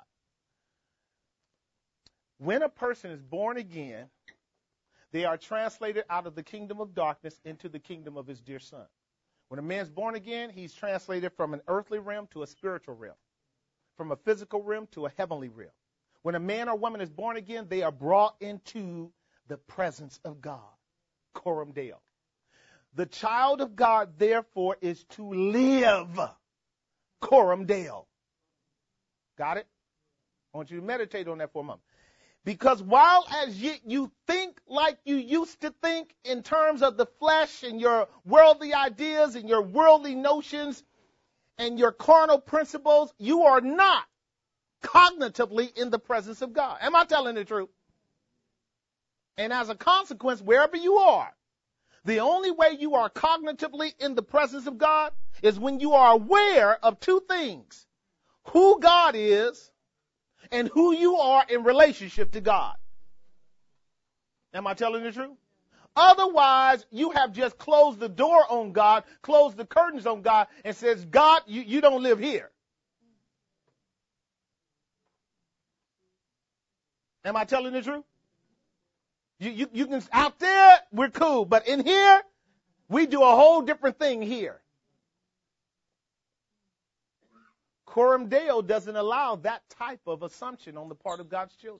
When a person is born again, they are translated out of the kingdom of darkness into the kingdom of his dear son. When a man's born again, he's translated from an earthly realm to a spiritual realm, from a physical realm to a heavenly realm. When a man or woman is born again, they are brought into the presence of God. Coram Deo. The child of God, therefore, is to live. Coram Deo. Got it? I want you to meditate on that for a moment. Because while as you think like you used to think in terms of the flesh and your worldly ideas and your worldly notions and your carnal principles, you are not cognitively in the presence of God. Am I telling the truth? And as a consequence, wherever you are, the only way you are cognitively in the presence of God is when you are aware of two things: who God is and who you are in relationship to God. Am I telling the truth? Otherwise, you have just closed the door on God, closed the curtains on God, and says, God, you don't live here. Am I telling the truth? You can, out there, we're cool, but in here, we do a whole different thing here. Coram Deo doesn't allow that type of assumption on the part of God's children.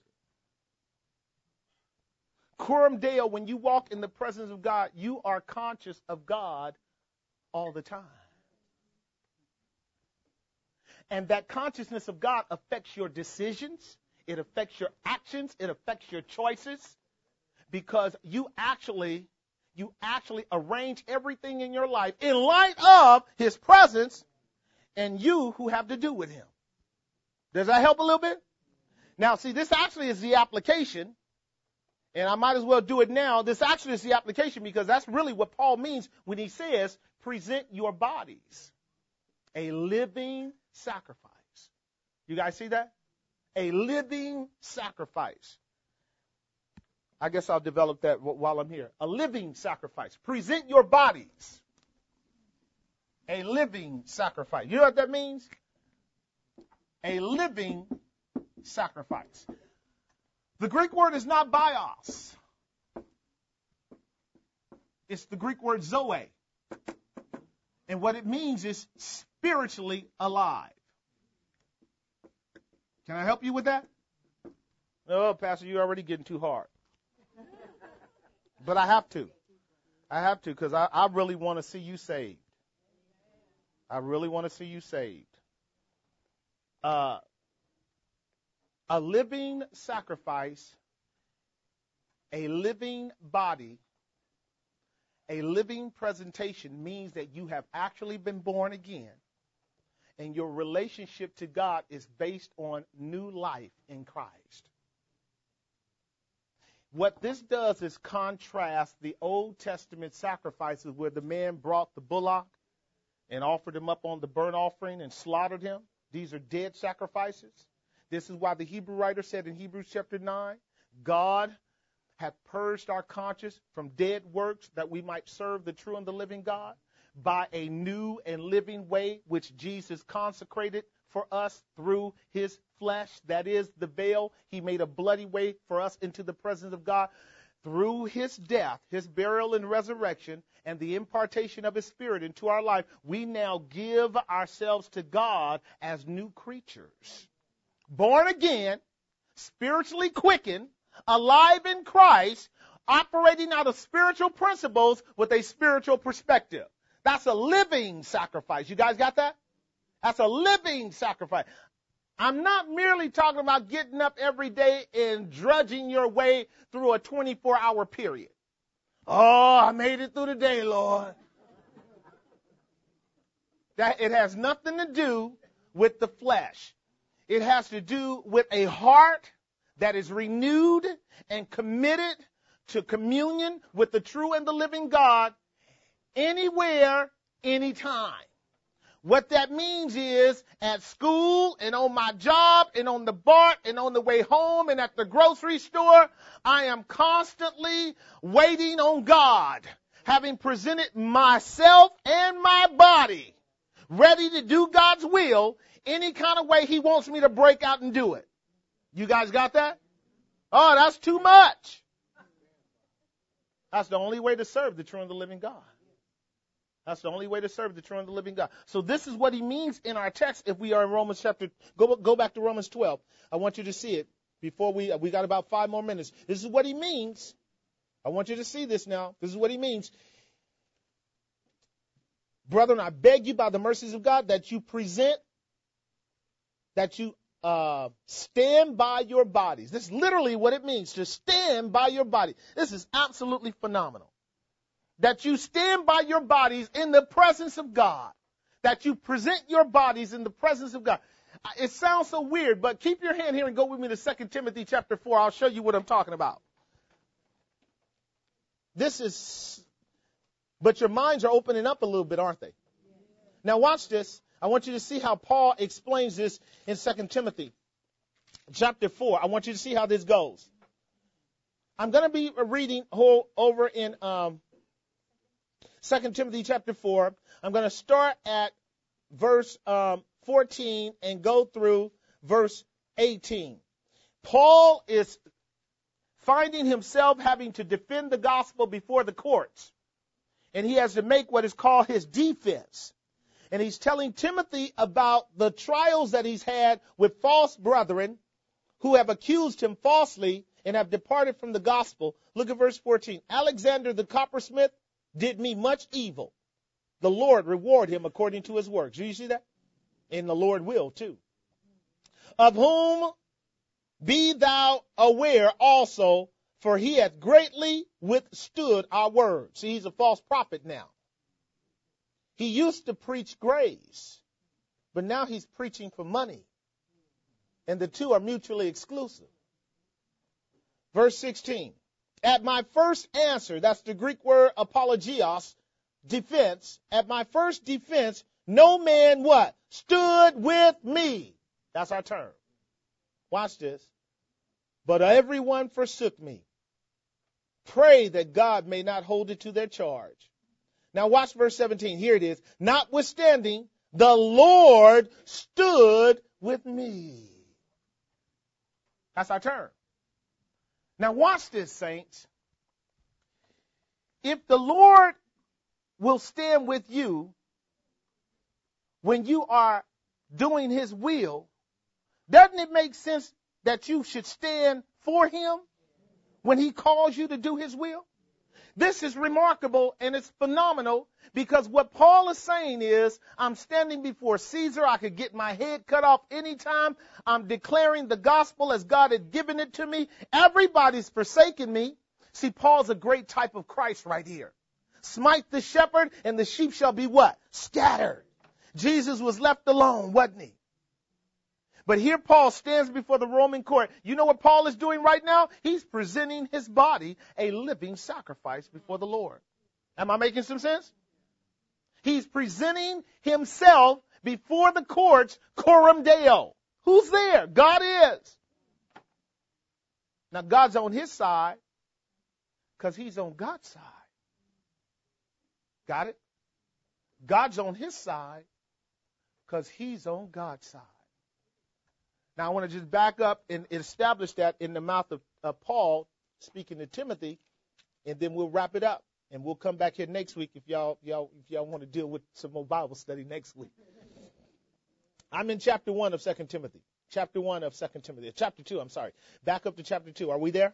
Coram Deo, when you walk in the presence of God, you are conscious of God all the time. And that consciousness of God affects your decisions, it affects your actions, it affects your choices, because you actually arrange everything in your life in light of his presence and you who have to do with him. Does that help a little bit? Now, see, this actually is the application, and I might as well do it now. This actually is the application because that's really what Paul means when he says, present your bodies a living sacrifice. You guys see that? A living sacrifice. I guess I'll develop that while I'm here. A living sacrifice. Present your bodies. A living sacrifice. You know what that means? A living sacrifice. The Greek word is not bios. It's the Greek word zoe. And what it means is spiritually alive. Can I help you with that? No, Pastor, you're already getting too hard. But I have to. I have to because I really want to see you saved. I really want to see you saved. A living sacrifice, a living body, a living presentation means that you have actually been born again and your relationship to God is based on new life in Christ. What this does is contrast the Old Testament sacrifices where the man brought the bullock and offered him up on the burnt offering and slaughtered him. These are dead sacrifices. This is why the Hebrew writer said in Hebrews chapter 9, God hath purged our conscience from dead works that we might serve the true and the living God by a new and living way which Jesus consecrated for us through his flesh. That is the veil. He made a bloody way for us into the presence of God. Through his death, his burial and resurrection, and the impartation of his spirit into our life, we now give ourselves to God as new creatures. Born again, spiritually quickened, alive in Christ, operating out of spiritual principles with a spiritual perspective. That's a living sacrifice. You guys got that? That's a living sacrifice. I'm not merely talking about getting up every day and drudging your way through a 24-hour period. Oh, I made it through the day, Lord. That it has nothing to do with the flesh. It has to do with a heart that is renewed and committed to communion with the true and the living God anywhere, anytime. What that means is at school and on my job and on the BART and on the way home and at the grocery store, I am constantly waiting on God, having presented myself and my body ready to do God's will any kind of way he wants me to break out and do it. You guys got that? Oh, that's too much. That's the only way to serve the true and the living God. That's the only way to serve the true and the living God. So this is what he means in our text if we are in Romans chapter, go back to Romans 12. I want you to see it before we got about 5 more minutes. This is what he means. I want you to see this now. This is what he means. Brethren, I beg you by the mercies of God that you stand by your bodies. This is literally what it means to stand by your body. This is absolutely phenomenal. That you stand by your bodies in the presence of God. That you present your bodies in the presence of God. It sounds so weird, but keep your hand here and go with me to 2 Timothy chapter 4. I'll show you what I'm talking about. But your minds are opening up a little bit, aren't they? Now watch this. I want you to see how Paul explains this in 2 Timothy chapter 4. I want you to see how this goes. I'm going to be reading over in 2 Timothy chapter 4. I'm going to start at verse 14 and go through verse 18. Paul is finding himself having to defend the gospel before the courts. And he has to make what is called his defense. And he's telling Timothy about the trials that he's had with false brethren who have accused him falsely and have departed from the gospel. Look at verse 14. Alexander the coppersmith did me much evil. The Lord reward him according to his works. Do you see that? And the Lord will too. Of whom be thou aware also, for he hath greatly withstood our word. See, he's a false prophet now. He used to preach grace, but now he's preaching for money. And the two are mutually exclusive. Verse 16. At my first answer, that's the Greek word apologios, defense. At my first defense, no man what? Stood with me. That's our term. Watch this. But everyone forsook me. Pray that God may not hold it to their charge. Now watch verse 17. Here it is. Notwithstanding, the Lord stood with me. That's our term. Now watch this, saints. If the Lord will stand with you when you are doing his will, doesn't it make sense that you should stand for him when he calls you to do his will? This is remarkable and it's phenomenal because what Paul is saying is, I'm standing before Caesar. I could get my head cut off anytime. I'm declaring the gospel as God had given it to me. Everybody's forsaken me. See, Paul's a great type of Christ right here. Smite the shepherd and the sheep shall be what? Scattered. Jesus was left alone, wasn't he? But here Paul stands before the Roman court. You know what Paul is doing right now? He's presenting his body a living sacrifice before the Lord. Am I making some sense? He's presenting himself before the courts, coram Deo. Who's there? God is. Now God's on his side because he's on God's side. Got it? God's on his side because he's on God's side. Now, I want to just back up and establish that in the mouth of Paul speaking to Timothy, and then we'll wrap it up. And we'll come back here next week if y'all want to deal with some more Bible study next week. I'm in chapter 1 of 2 Timothy. Chapter 1 of 2 Timothy. Chapter 2, I'm sorry. Back up to chapter 2. Are we there?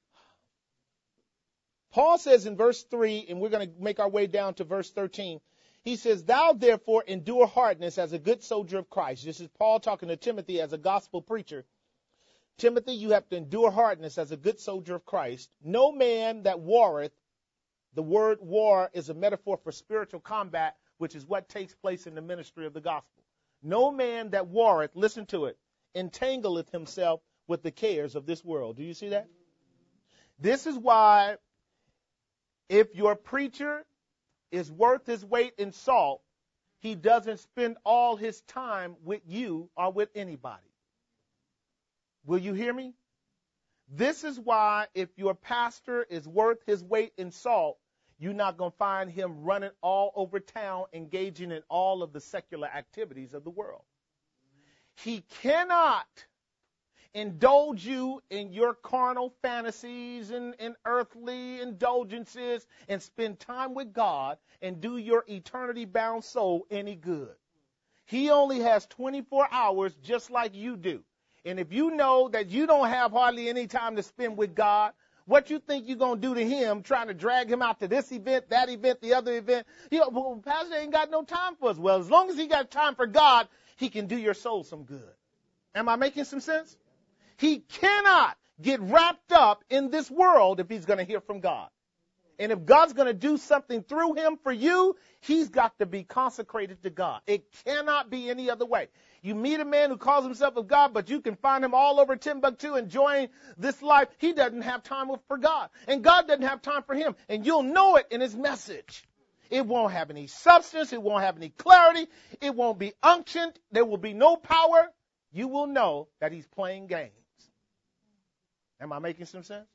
Paul says in verse 3, and we're going to make our way down to verse 13, He says, thou therefore endure hardness as a good soldier of Christ. This is Paul talking to Timothy as a gospel preacher. Timothy, you have to endure hardness as a good soldier of Christ. No man that warreth, the word war is a metaphor for spiritual combat, which is what takes place in the ministry of the gospel. No man that warreth, listen to it, entangleth himself with the cares of this world. Do you see that? This is why if your preacher is worth his weight in salt, he doesn't spend all his time with you or with anybody. Will you hear me? This is why if your pastor is worth his weight in salt, you're not going to find him running all over town, engaging in all of the secular activities of the world. He cannot indulge you in your carnal fantasies and earthly indulgences and spend time with God and do your eternity-bound soul any good. He only has 24 hours just like you do. And if you know that you don't have hardly any time to spend with God, what you think you're going to do to him, trying to drag him out to this event, that event, the other event? You know, well, Pastor ain't got no time for us. Well, as long as he got time for God, he can do your soul some good. Am I making some sense? He cannot get wrapped up in this world if he's going to hear from God. And if God's going to do something through him for you, he's got to be consecrated to God. It cannot be any other way. You meet a man who calls himself of God, but you can find him all over Timbuktu enjoying this life. He doesn't have time for God. And God doesn't have time for him. And you'll know it in his message. It won't have any substance. It won't have any clarity. It won't be unctioned. There will be no power. You will know that he's playing games. Am I making some sense?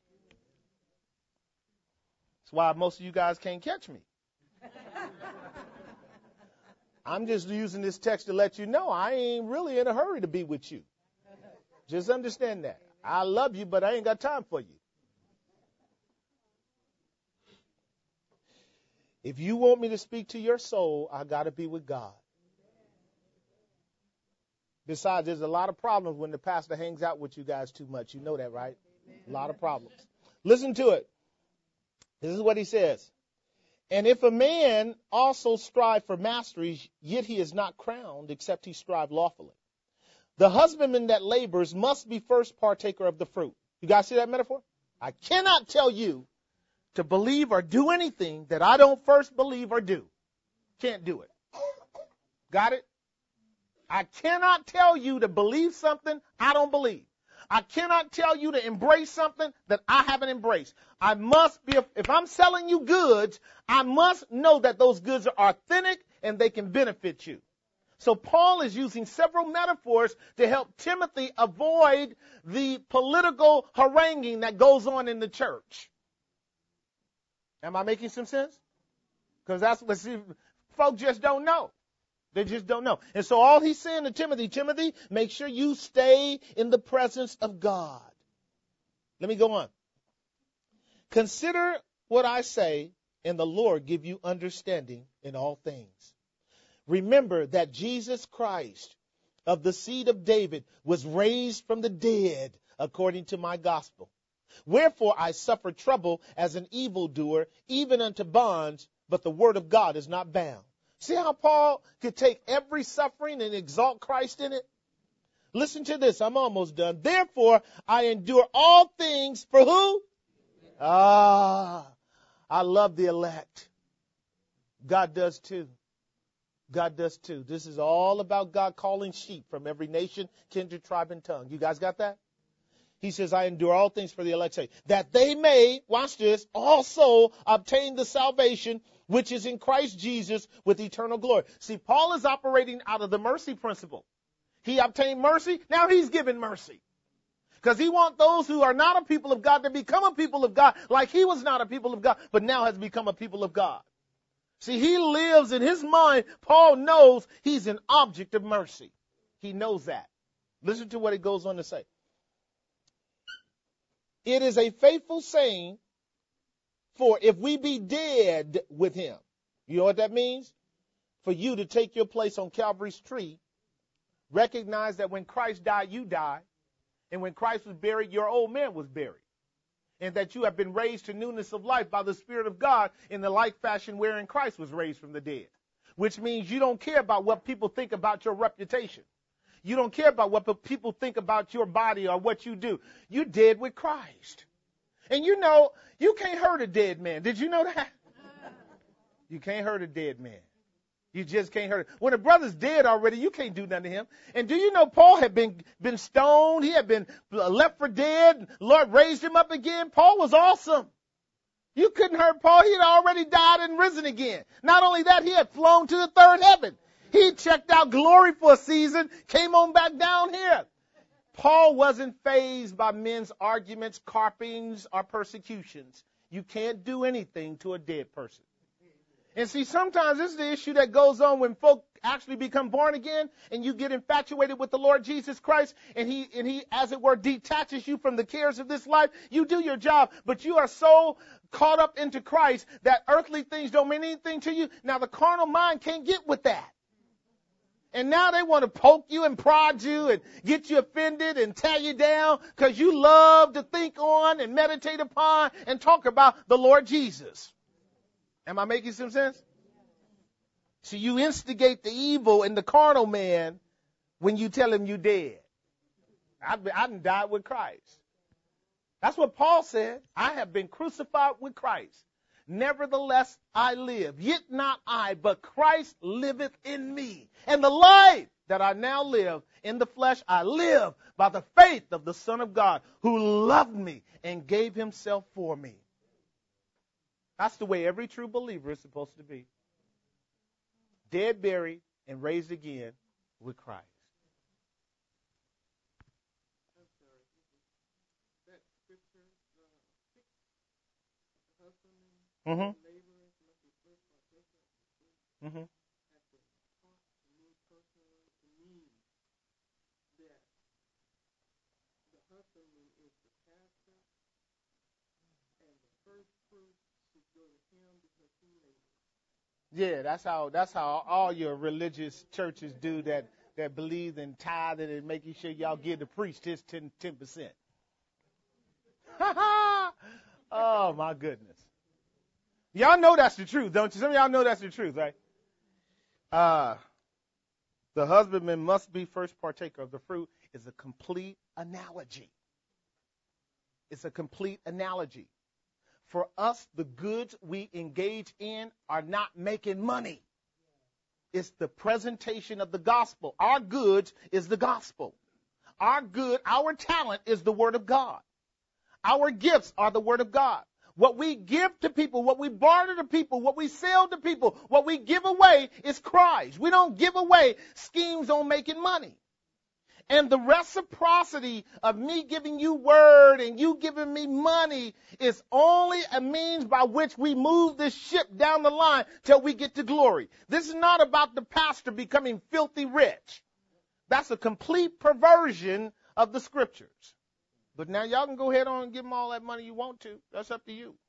That's why most of you guys can't catch me. I'm just using this text to let you know I ain't really in a hurry to be with you. Just understand that. I love you, but I ain't got time for you. If you want me to speak to your soul, I got to be with God. Besides, there's a lot of problems when the pastor hangs out with you guys too much. You know that, right? A lot of problems. Listen to it. This is what he says. And if a man also strive for mastery, yet he is not crowned, except he strive lawfully. The husbandman that labors must be first partaker of the fruit. You guys see that metaphor? I cannot tell you to believe or do anything that I don't first believe or do. Can't do it. Got it? I cannot tell you to believe something I don't believe. I cannot tell you to embrace something that I haven't embraced. I must be, if I'm selling you goods, I must know that those goods are authentic and they can benefit you. So Paul is using several metaphors to help Timothy avoid the political haranguing that goes on in the church. Am I making some sense? Because that's what folks just don't know. They just don't know. And so all he's saying to Timothy, Timothy, make sure you stay in the presence of God. Let me go on. Consider what I say, and the Lord give you understanding in all things. Remember that Jesus Christ, of the seed of David, was raised from the dead according to my gospel. Wherefore I suffer trouble as an evildoer, even unto bonds, but the word of God is not bound. See how Paul could take every suffering and exalt Christ in it? Listen to this. I'm almost done. Therefore, I endure all things for who? I love the elect. God does too. God does too. This is all about God calling sheep from every nation, kindred, tribe, and tongue. You guys got that? He says, I endure all things for the elect's sake, that they may, watch this, also obtain the salvation which is in Christ Jesus with eternal glory. See, Paul is operating out of the mercy principle. He obtained mercy. Now he's giving mercy. Because he wants those who are not a people of God to become a people of God like he was not a people of God, but now has become a people of God. See, he lives in his mind. Paul knows he's an object of mercy. He knows that. Listen to what he goes on to say. It is a faithful saying, for if we be dead with him, you know what that means? For you to take your place on Calvary's tree, recognize that when Christ died, you died. And when Christ was buried, your old man was buried. And that you have been raised to newness of life by the Spirit of God in the like fashion wherein Christ was raised from the dead. which means you don't care about what people think about your reputation. You don't care about what people think about your body or what you do. You're dead with Christ. And you know, you can't hurt a dead man. Did you know that? You can't hurt a dead man. You just can't hurt him. When a brother's dead already, you can't do nothing to him. And do you know Paul had been stoned? He had been left for dead. Lord raised him up again. Paul was awesome. You couldn't hurt Paul. He had already died and risen again. Not only that, he had flown to the third heaven. He checked out glory for a season, came on back down here. Paul wasn't fazed by men's arguments, carpings, or persecutions. You can't do anything to a dead person. And see, sometimes this is the issue that goes on when folk actually become born again and you get infatuated with the Lord Jesus Christ and he, as it were, detaches you from the cares of this life. You do your job, but you are so caught up into Christ that earthly things don't mean anything to you. Now, the carnal mind can't get with that. And now they want to poke you and prod you and get you offended and tear you down because you love to think on and meditate upon and talk about the Lord Jesus. Am I making some sense? So you instigate the evil in the carnal man when you tell him you're dead. I done died with Christ. That's what Paul said. I have been crucified with Christ. Nevertheless, I live. Yet not I, but Christ liveth in me. And the life that I now live in the flesh, I live by the faith of the Son of God who loved me and gave himself for me. That's the way every true believer is supposed to be. Dead, buried, and raised again with Christ. Mm-hmm. Mm-hmm. Yeah, that's how all your religious churches do that believe in tithing and making sure y'all give the priest his 10%. Oh, my goodness. Y'all know that's the truth, don't you? Some of y'all know that's the truth, right? The husbandman must be first partaker of the fruit is a complete analogy. It's a complete analogy. For us, the goods we engage in are not making money. It's the presentation of the gospel. Our goods is the gospel. Our talent is the word of God. Our gifts are the word of God. What we give to people, what we barter to people, what we sell to people, what we give away is Christ. We don't give away schemes on making money. And the reciprocity of me giving you word and you giving me money is only a means by which we move this ship down the line till we get to glory. This is not about the pastor becoming filthy rich. That's a complete perversion of the scriptures. But now y'all can go ahead on and give them all that money you want to. That's up to you.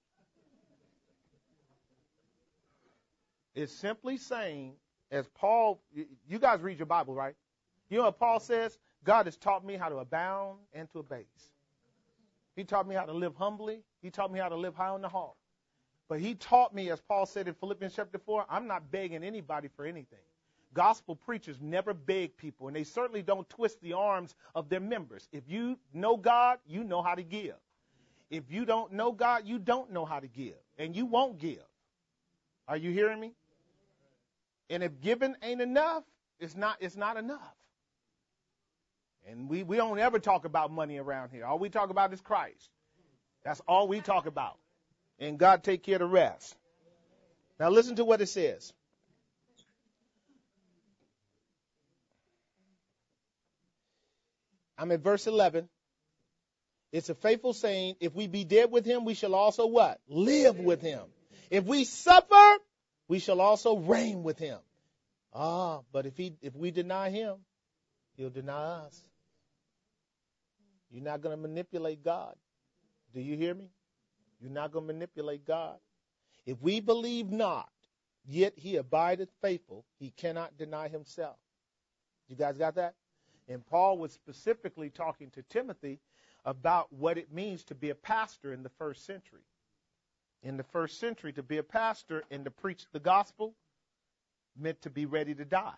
It's simply saying, as Paul, you guys read your Bible, right? You know what Paul says? God has taught me how to abound and to abase. He taught me how to live humbly. He taught me how to live high on the hog. But he taught me, as Paul said in Philippians chapter 4, I'm not begging anybody for anything. Gospel preachers never beg people, and they certainly don't twist the arms of their members. If you know God, you know how to give. If you don't know God, you don't know how to give, and you won't give. Are you hearing me? And if giving ain't enough, it's not enough. And we don't ever talk about money around here. All we talk about is Christ. That's all we talk about. And God take care of the rest. Now listen to what it says. I'm at verse 11. It's a faithful saying, if we be dead with him, we shall also what? Live with him. If we suffer, we shall also reign with him. But if we deny him, he'll deny us. You're not going to manipulate God. Do you hear me? You're not going to manipulate God. If we believe not, yet he abideth faithful, he cannot deny himself. You guys got that? And Paul was specifically talking to Timothy about what it means to be a pastor in the first century. In the first century, to be a pastor and to preach the gospel, meant to be ready to die.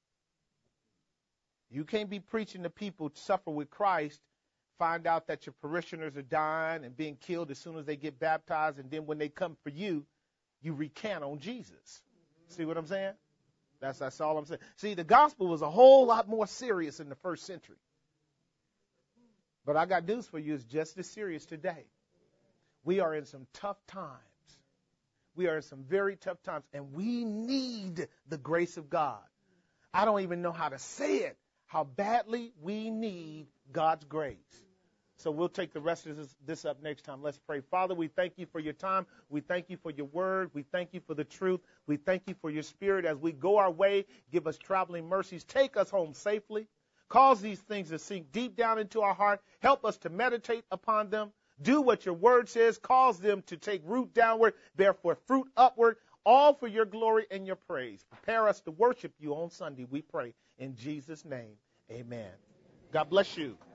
You can't be preaching to people to suffer with Christ, find out that your parishioners are dying and being killed as soon as they get baptized, and then when they come for you, you recant on Jesus. See what I'm saying? That's all I'm saying. See, the gospel was a whole lot more serious in the first century. But I got news for you, it's just as serious today. We are in some tough times. We are in some very tough times, and we need the grace of God. I don't even know how to say it, how badly we need God's grace. So we'll take the rest of this up next time. Let's pray. Father, we thank you for your time. We thank you for your word. We thank you for the truth. We thank you for your spirit. As we go our way, give us traveling mercies. Take us home safely. Cause these things to sink deep down into our heart. Help us to meditate upon them. Do what your word says. Cause them to take root downward, bear forth fruit upward, all for your glory and your praise. Prepare us to worship you on Sunday, we pray. In Jesus' name, amen. God bless you.